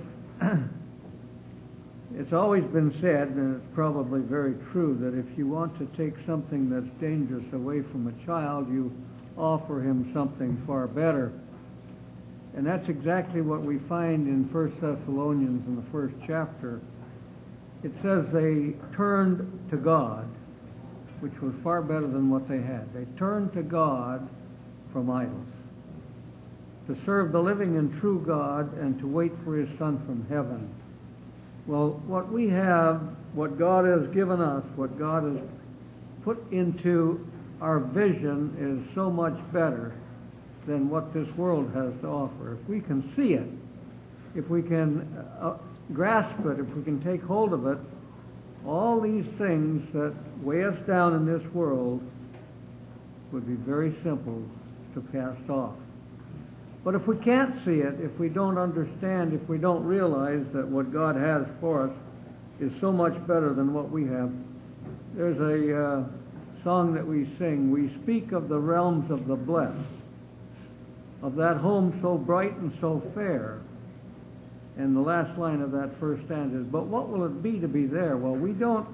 it's always been said, and it's probably very true, that if you want to take something that's dangerous away from a child, you offer him something far better. And that's exactly what we find in 1 Thessalonians in the first chapter. it says they turned to God, which was far better than what they had. They turned to God from idols, to serve the living and true God and to wait for His Son from heaven. Well, what we have, what God has given us, what God has put into our vision is so much better than what this world has to offer. If we can see it, if we can grasp it, if we can take hold of it, all these things that weigh us down in this world would be very simple to cast off. But if we can't see it, if we don't understand, if we don't realize that what God has for us is so much better than what we have, there's a song that we sing. We speak of the realms of the blessed, of that home so bright and so fair. And the last line of that first stanza is, but what will it be to be there? Well, we don't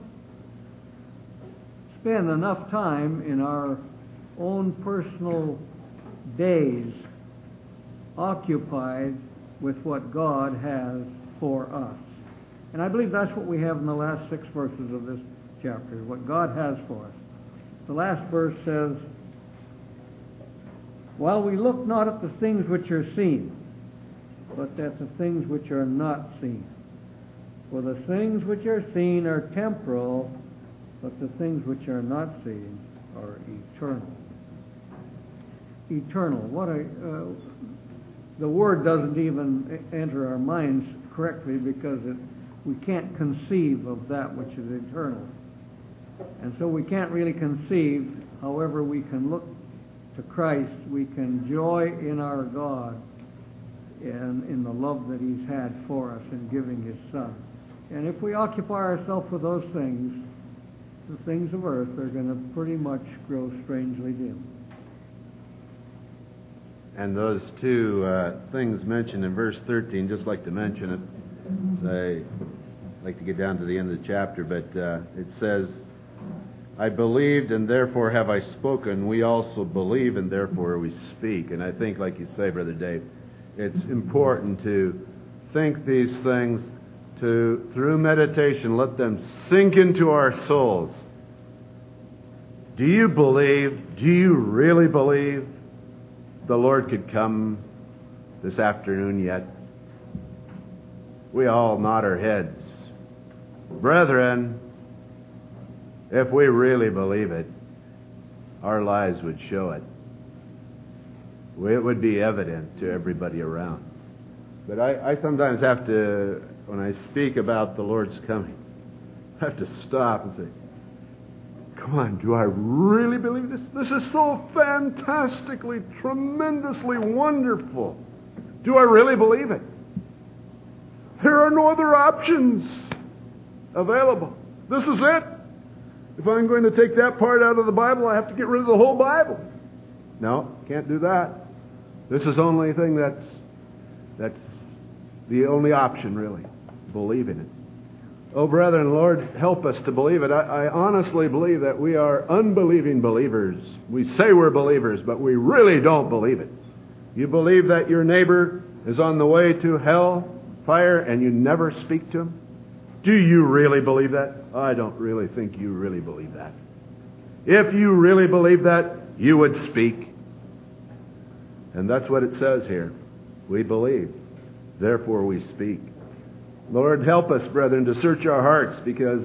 spend enough time in our own personal days occupied with what God has for us. And I believe that's what we have in the last 6 verses of this chapter, what God has for us. The last verse says, while we look not at the things which are seen, but at the things which are not seen. For the things which are seen are temporal, but the things which are not seen are eternal. Eternal. The word doesn't even enter our minds correctly because we can't conceive of that which is eternal. And so we can't really conceive. However, we can look to Christ. We can joy in our God and in the love that He's had for us in giving His Son. And if we occupy ourselves with those things, the things of earth are going to pretty much grow strangely dim. And those two things mentioned in verse 13, just like to mention it. I'd like to get down to the end of the chapter, but it says, I believed and therefore have I spoken. We also believe and therefore we speak. And I think, like you say, Brother Dave, it's important to think these things, through meditation, let them sink into our souls. Do you believe, do you really believe the Lord could come this afternoon yet? We all nod our heads. Brethren, if we really believe it, our lives would show it. It would be evident to everybody around. But I sometimes have to, when I speak about the Lord's coming, I have to stop and say, come on, do I really believe this? This is so fantastically, tremendously wonderful. Do I really believe it? There are no other options available. This is it. If I'm going to take that part out of the Bible, I have to get rid of the whole Bible. No, can't do that. This is the only thing that's the only option, really. Believe in it. Oh, brethren, Lord, help us to believe it. I honestly believe that we are unbelieving believers. We say we're believers, but we really don't believe it. You believe that your neighbor is on the way to hell, fire, and you never speak to him? Do you really believe that? I don't really think you really believe that. If you really believe that, you would speak. And that's what it says here. We believe. Therefore we speak. Lord, help us, brethren, to search our hearts, because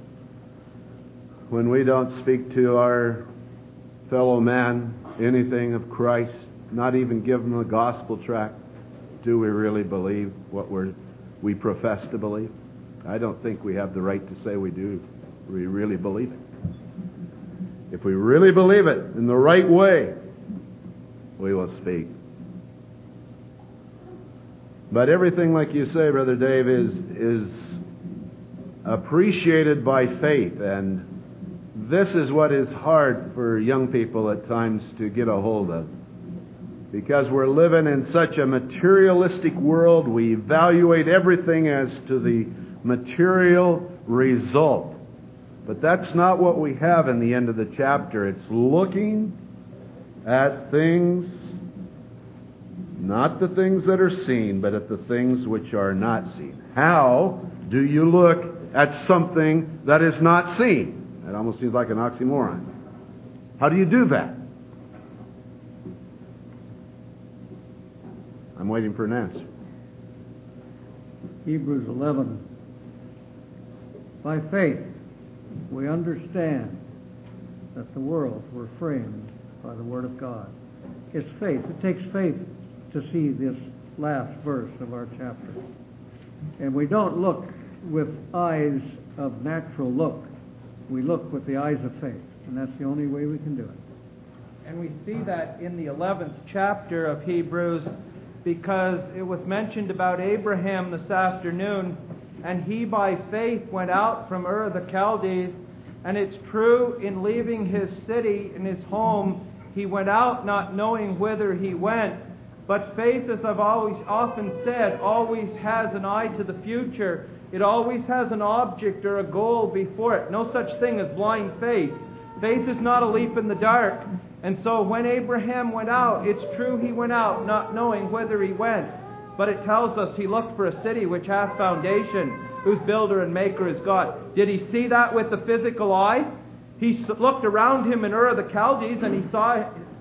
when we don't speak to our fellow man anything of Christ, not even give them a gospel tract, do we really believe what we profess to believe? I don't think we have the right to say we do. We really believe it. If we really believe it in the right way, we will speak. But everything, like you say, Brother Dave, is appreciated by faith. And this is what is hard for young people at times to get a hold of. Because we're living in such a materialistic world, we evaluate everything as to the material result. But that's not what we have in the end of the chapter. It's looking at things, not the things that are seen, but at the things which are not seen. How do you look at something that is not seen. That almost seems like an oxymoron. How do you do that? I'm waiting for an answer. Hebrews 11. By faith, we understand that the worlds were framed by the Word of God. It's faith. It takes faith to see this last verse of our chapter. And we don't look with eyes of natural look. We look with the eyes of faith. And that's the only way we can do it. And we see that in the 11th chapter of Hebrews, because it was mentioned about Abraham this afternoon, and he by faith went out from Ur of the Chaldees, and it's true, in leaving his city and his home, he went out not knowing whither he went. But faith, as I've often said, always has an eye to the future. It always has an object or a goal before it. No such thing as blind faith. Faith is not a leap in the dark. And so when Abraham went out, it's true he went out not knowing whither he went. But it tells us he looked for a city which hath foundation, whose builder and maker is God. Did he see that with the physical eye? He looked around him in Ur of the Chaldees and he saw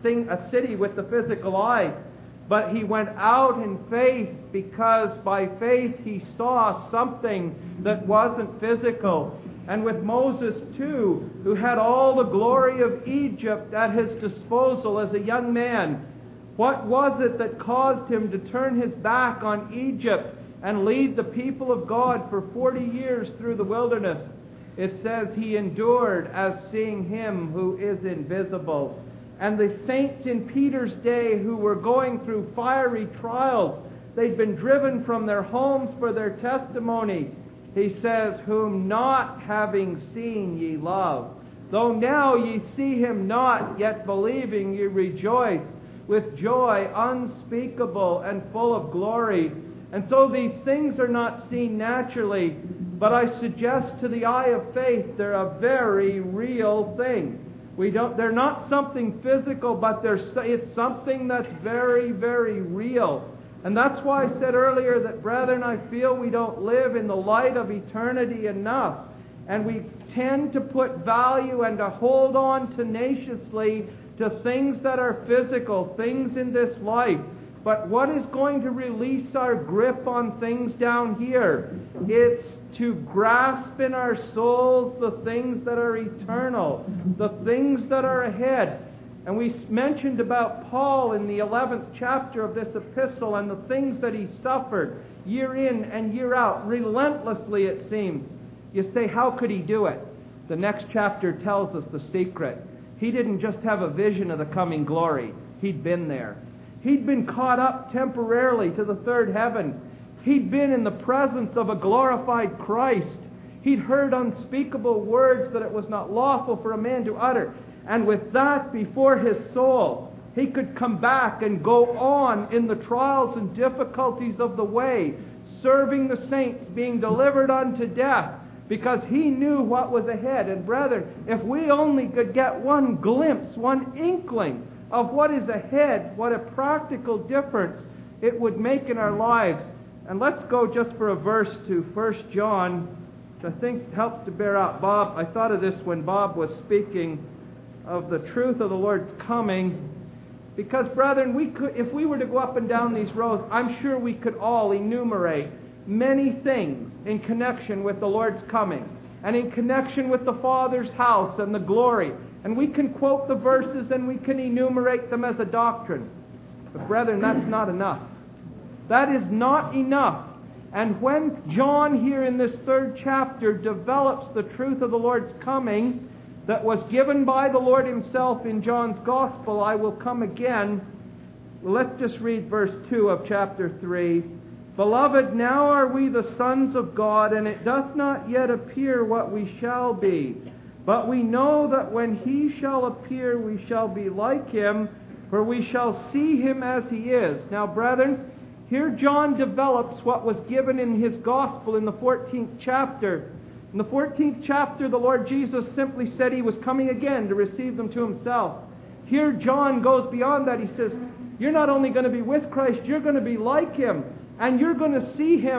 a city with the physical eye. But he went out in faith because by faith he saw something that wasn't physical. And with Moses too, who had all the glory of Egypt at his disposal as a young man, what was it that caused him to turn his back on Egypt and lead the people of God for 40 years through the wilderness? It says he endured as seeing him who is invisible. And the saints in Peter's day who were going through fiery trials, they'd been driven from their homes for their testimony. He says, whom not having seen ye love. Though now ye see him not, yet believing ye rejoice with joy unspeakable and full of glory. And so these things are not seen naturally, but I suggest to the eye of faith they're a very real thing. They're not something physical, but it's something that's very, very real. And that's why I said earlier that, brethren, I feel we don't live in the light of eternity enough. And we tend to put value and to hold on tenaciously to things that are physical, things in this life. But what is going to release our grip on things down here? It's to grasp in our souls the things that are eternal, the things that are ahead. And we mentioned about Paul in the 11th chapter of this epistle and the things that he suffered year in and year out, relentlessly it seems. You say, how could he do it? The next chapter tells us the secret. He didn't just have a vision of the coming glory. He'd been there. He'd been caught up temporarily to the third heaven. He'd been in the presence of a glorified Christ. He'd heard unspeakable words that it was not lawful for a man to utter. And with that before his soul, he could come back and go on in the trials and difficulties of the way, serving the saints, being delivered unto death, because he knew what was ahead. And brethren, if we only could get one glimpse, one inkling of what is ahead, what a practical difference it would make in our lives. And let's go just for a verse to 1 John, which I think helps to bear out. Bob, I thought of this when Bob was speaking of the truth of the Lord's coming. Because, brethren, if we were to go up and down these rows, I'm sure we could all enumerate many things in connection with the Lord's coming and in connection with the Father's house and the glory. And we can quote the verses and we can enumerate them as a doctrine. But, brethren, that's not enough. That is not enough. And when John here in this 3rd chapter develops the truth of the Lord's coming that was given by the Lord himself in John's Gospel, I will come again. Let's just read verse 2 of chapter 3. Beloved, now are we the sons of God, and it doth not yet appear what we shall be. But we know that when he shall appear, we shall be like him, for we shall see him as he is. Now, brethren, here John develops what was given in his Gospel in the 14th chapter. In the 14th chapter, the Lord Jesus simply said he was coming again to receive them to himself. Here John goes beyond that. He says, you're not only going to be with Christ, you're going to be like him. And you're going to see him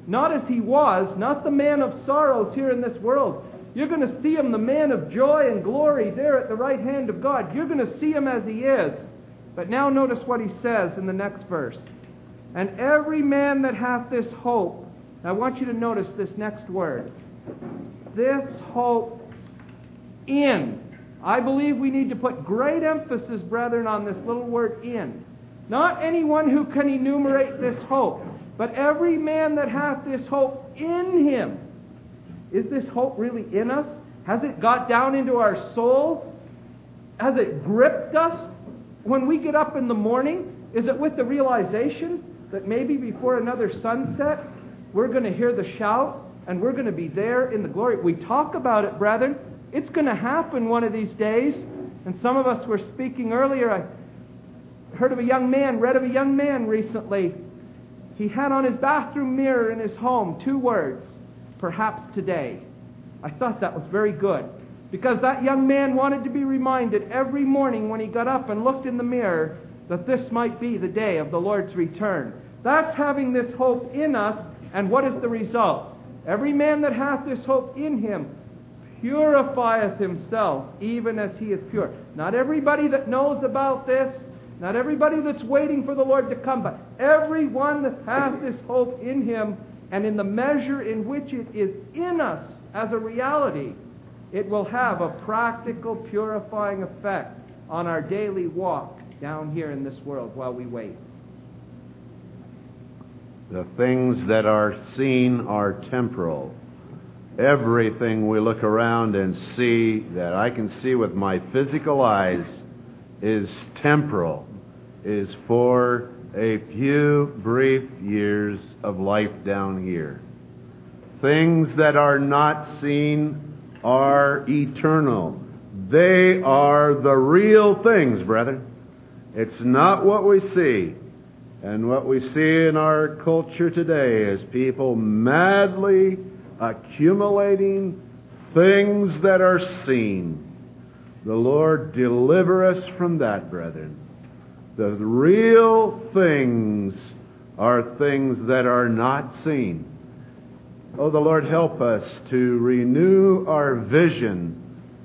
not as he was, not the man of sorrows here in this world. You're going to see him the man of joy and glory there at the right hand of God. You're going to see him as he is. But now notice what he says in the next verse. And every man that hath this hope, I want you to notice this next word. This hope in. I believe we need to put great emphasis, brethren, on this little word in. Not anyone who can enumerate this hope, but every man that hath this hope in him. Is this hope really in us? Has it got down into our souls? Has it gripped us? When we get up in the morning, is it with the realization that maybe before another sunset, we're going to hear the shout and we're going to be there in the glory? We talk about it, brethren. It's going to happen one of these days. And some of us were speaking earlier. I read of a young man recently. He had on his bathroom mirror in his home 2 words, perhaps today. I thought that was very good, because that young man wanted to be reminded every morning when he got up and looked in the mirror that this might be the day of the Lord's return. That's having this hope in us, and what is the result? Every man that hath this hope in him purifieth himself, even as he is pure. Not everybody that knows about this, not everybody that's waiting for the Lord to come, but everyone that hath this hope in him, and in the measure in which it is in us as a reality, it will have a practical purifying effect on our daily walk down here in this world while we wait. The things that are seen are temporal. Everything we look around and see, that I can see with my physical eyes, is temporal, is for a few brief years of life down here. Things that are not seen are eternal. They are the real things, brethren. It's not what we see. And what we see in our culture today is people madly accumulating things that are seen. The Lord deliver us from that, brethren. The real things are things that are not seen. Oh, the Lord help us to renew our vision.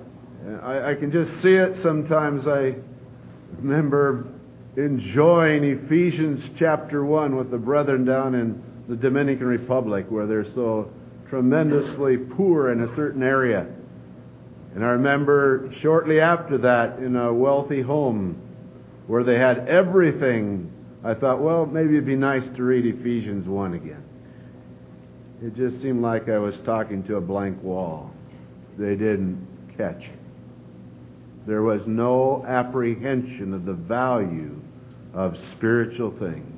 I can just see it sometimes. I remember enjoying Ephesians chapter 1 with the brethren down in the Dominican Republic, where they're so tremendously poor in a certain area. And I remember shortly after that, in a wealthy home where they had everything, I thought, well, maybe it'd be nice to read Ephesians 1 again. It just seemed like I was talking to a blank wall. They didn't catch it. There was no apprehension of the value of spiritual things.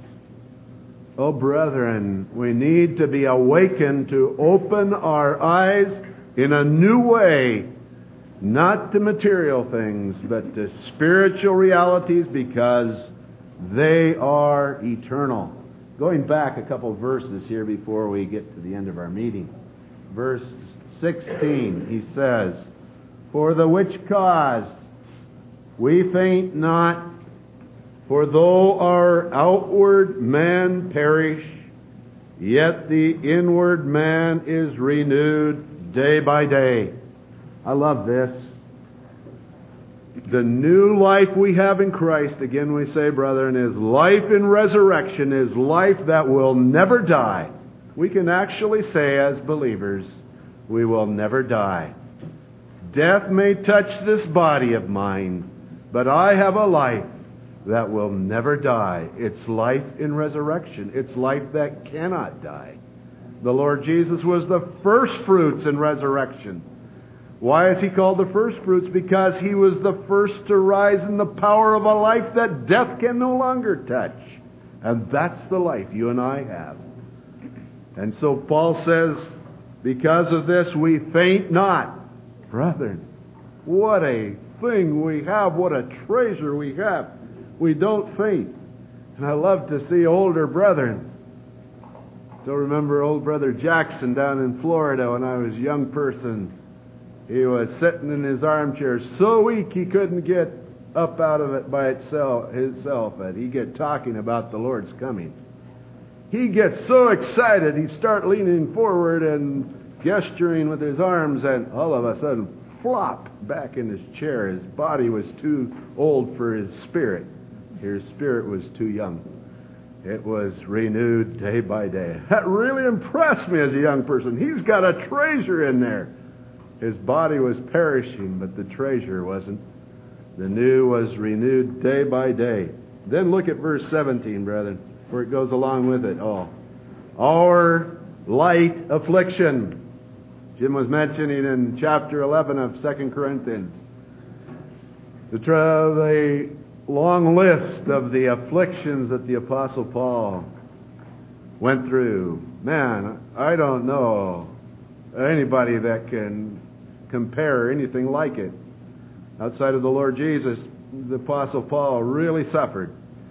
Oh, brethren, we need to be awakened to open our eyes in a new way, not to material things, but to spiritual realities, because they are eternal. Going back a couple verses here before we get to the end of our meeting. Verse 16, he says, For the which cause we faint not, for though our outward man perish, yet the inward man is renewed day by day. I love this. The new life we have in Christ, again we say, brethren, is life in resurrection, is life that will never die. We can actually say as believers, we will never die. Death may touch this body of mine, but I have a life that will never die. It's life in resurrection. It's life that cannot die. The Lord Jesus was the first fruits in resurrection. Why is He called the first fruits? Because He was the first to rise in the power of a life that death can no longer touch. And that's the life you and I have. And so Paul says, because of this we faint not. Brethren, what a thing we have, what a treasure we have. We don't faint. And I love to see older brethren. Still remember old brother Jackson down in Florida when I was a young person. He was sitting in his armchair so weak he couldn't get up out of it by himself, and he'd get talking about the Lord's coming. he gets so excited, he'd start leaning forward and gesturing with his arms, and all of a sudden, flop, back in his chair. His body was too old for his spirit. His spirit was too young. It was renewed day by day. That really impressed me as a young person. He's got a treasure in there. His body was perishing, but the treasure wasn't. The new was renewed day by day. Then look at verse 17, brethren, where it goes along with it all. Our light affliction. Jim was mentioning in chapter 11 of 2 Corinthians the long list of the afflictions that the Apostle Paul went through. Man, I don't know anybody that can compare anything like it. Outside of the Lord Jesus, the Apostle Paul really suffered.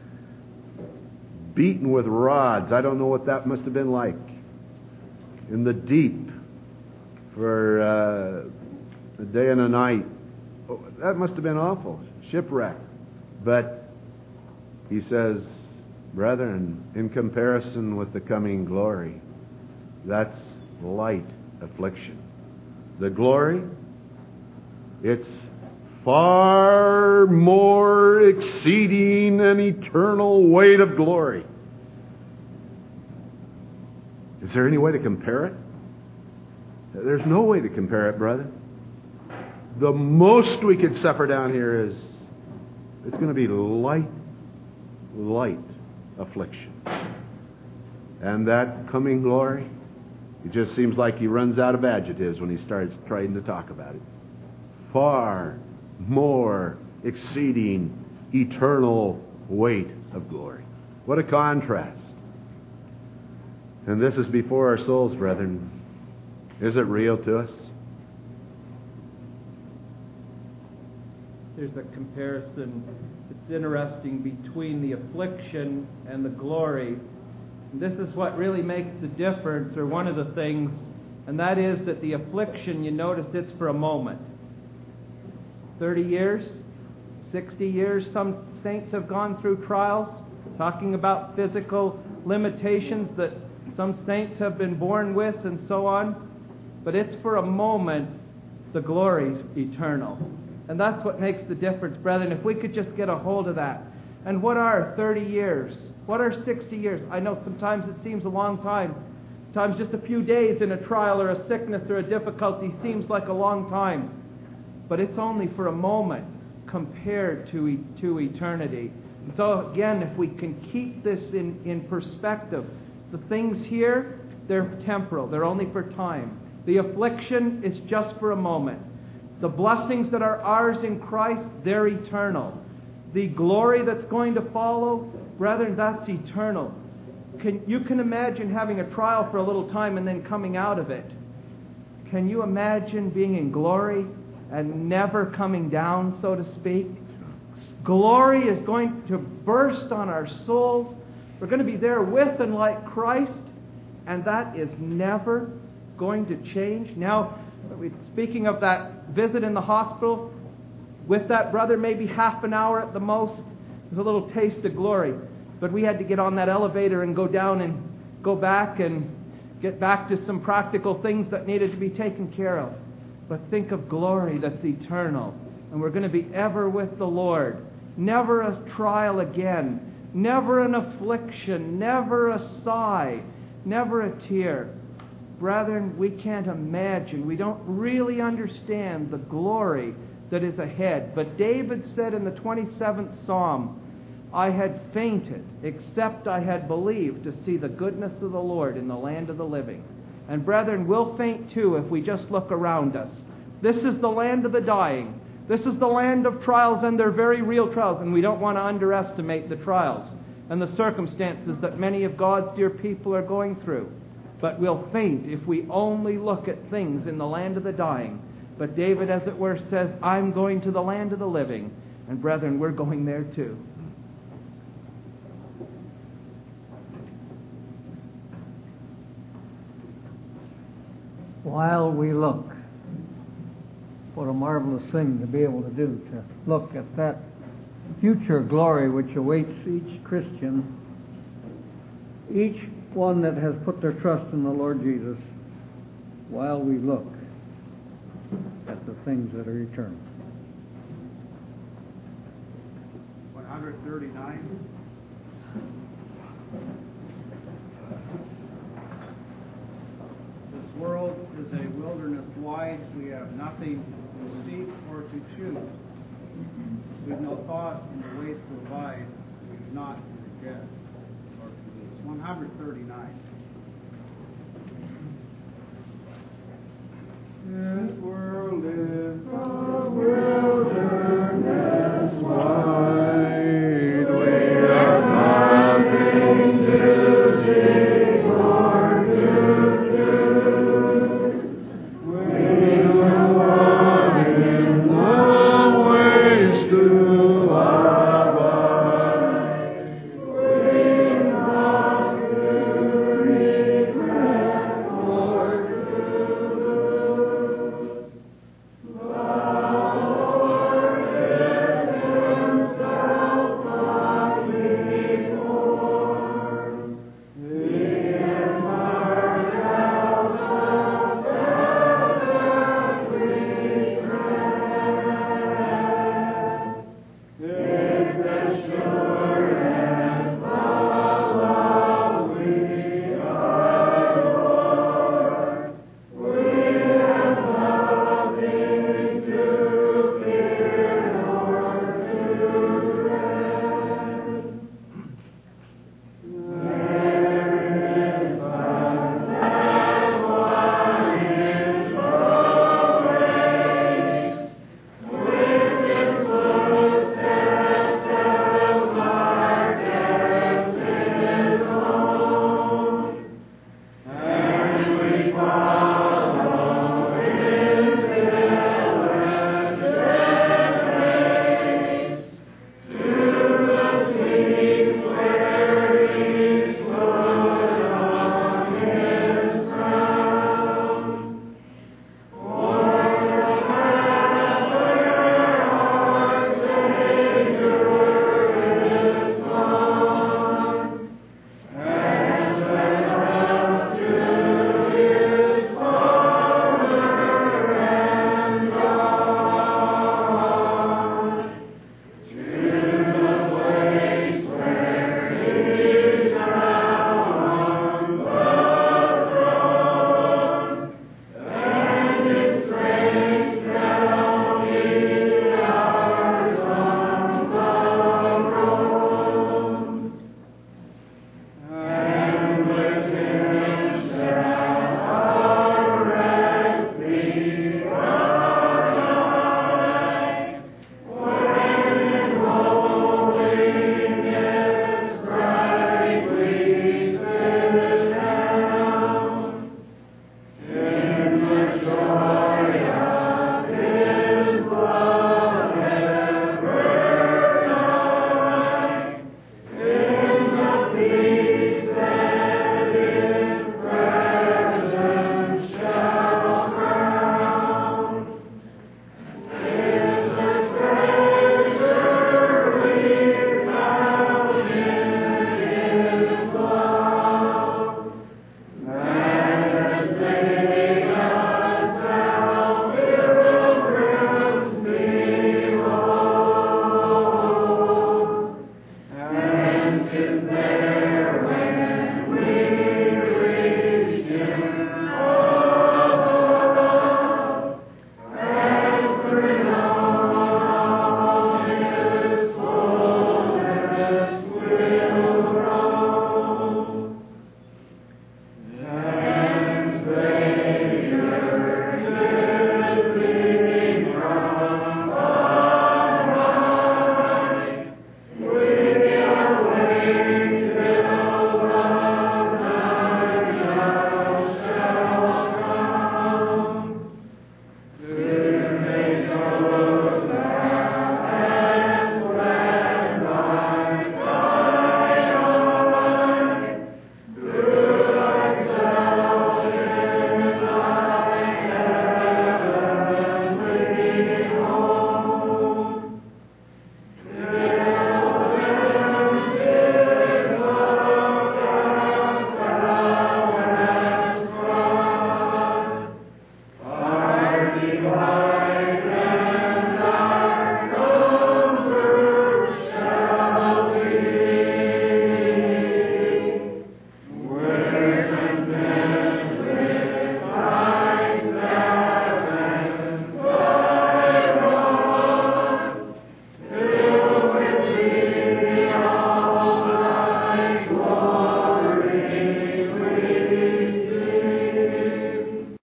Beaten with rods. I don't know what that must have been like. In the deep for a day and a night. Oh, that must have been awful. Shipwreck. But he says, brethren, in comparison with the coming glory, that's light affliction. The glory, it's far more exceeding an eternal weight of glory. Is there any way to compare it? There's no way to compare it, brother. The most we could suffer down here is, it's going to be light affliction. And that coming glory, it just seems like he runs out of adjectives when he starts trying to talk about it. Far more exceeding eternal weight of glory. What a contrast. And this is before our souls, brethren. Is it real to us? There's a comparison that's interesting between the affliction and the glory. And this is what really makes the difference, or one of the things, and that is that the affliction, you notice it's for a moment. 30 years, 60 years, some saints have gone through trials, talking about physical limitations that some saints have been born with and so on. But it's for a moment, the glory's eternal. And that's what makes the difference, brethren. If we could just get a hold of that. And what are 30 years? What are 60 years? I know sometimes it seems a long time. Sometimes just a few days in a trial or a sickness or a difficulty seems like a long time. But it's only for a moment compared to eternity. And so again, if we can keep this in perspective, the things here, they're temporal. They're only for time. The affliction is just for a moment. The blessings that are ours in Christ, they're eternal. The glory that's going to follow, brethren, that's eternal. You can imagine having a trial for a little time and then coming out of it. Can you imagine being in glory and never coming down, so to speak? Glory is going to burst on our souls. We're going to be there with and like Christ, and that is never going to change. Now, speaking of that visit in the hospital, with that brother, maybe half an hour at the most, there's a little taste of glory. But we had to get on that elevator and go down and go back and get back to some practical things that needed to be taken care of. But think of glory that's eternal. And we're going to be ever with the Lord. Never a trial again. Never an affliction. Never a sigh. Never a tear. Brethren, we can't imagine. We don't really understand the glory that is ahead. But David said in the 27th Psalm, I had fainted, except I had believed to see the goodness of the Lord in the land of the living. And brethren, we'll faint too if we just look around us. This is the land of the dying. This is the land of trials, and they're very real trials. And we don't want to underestimate the trials and the circumstances that many of God's dear people are going through. But we'll faint if we only look at things in the land of the dying. But David, as it were, says, I'm going to the land of the living. And brethren, we're going there too. While we look, what a marvelous thing to be able to do, to look at that future glory which awaits each Christian. Each one that has put their trust in the Lord Jesus while we look at the things that are eternal. 139. This world is a wilderness wide. We have nothing to seek or to choose. We've no thought in the ways to abide. We've not to reject or to lose. 139.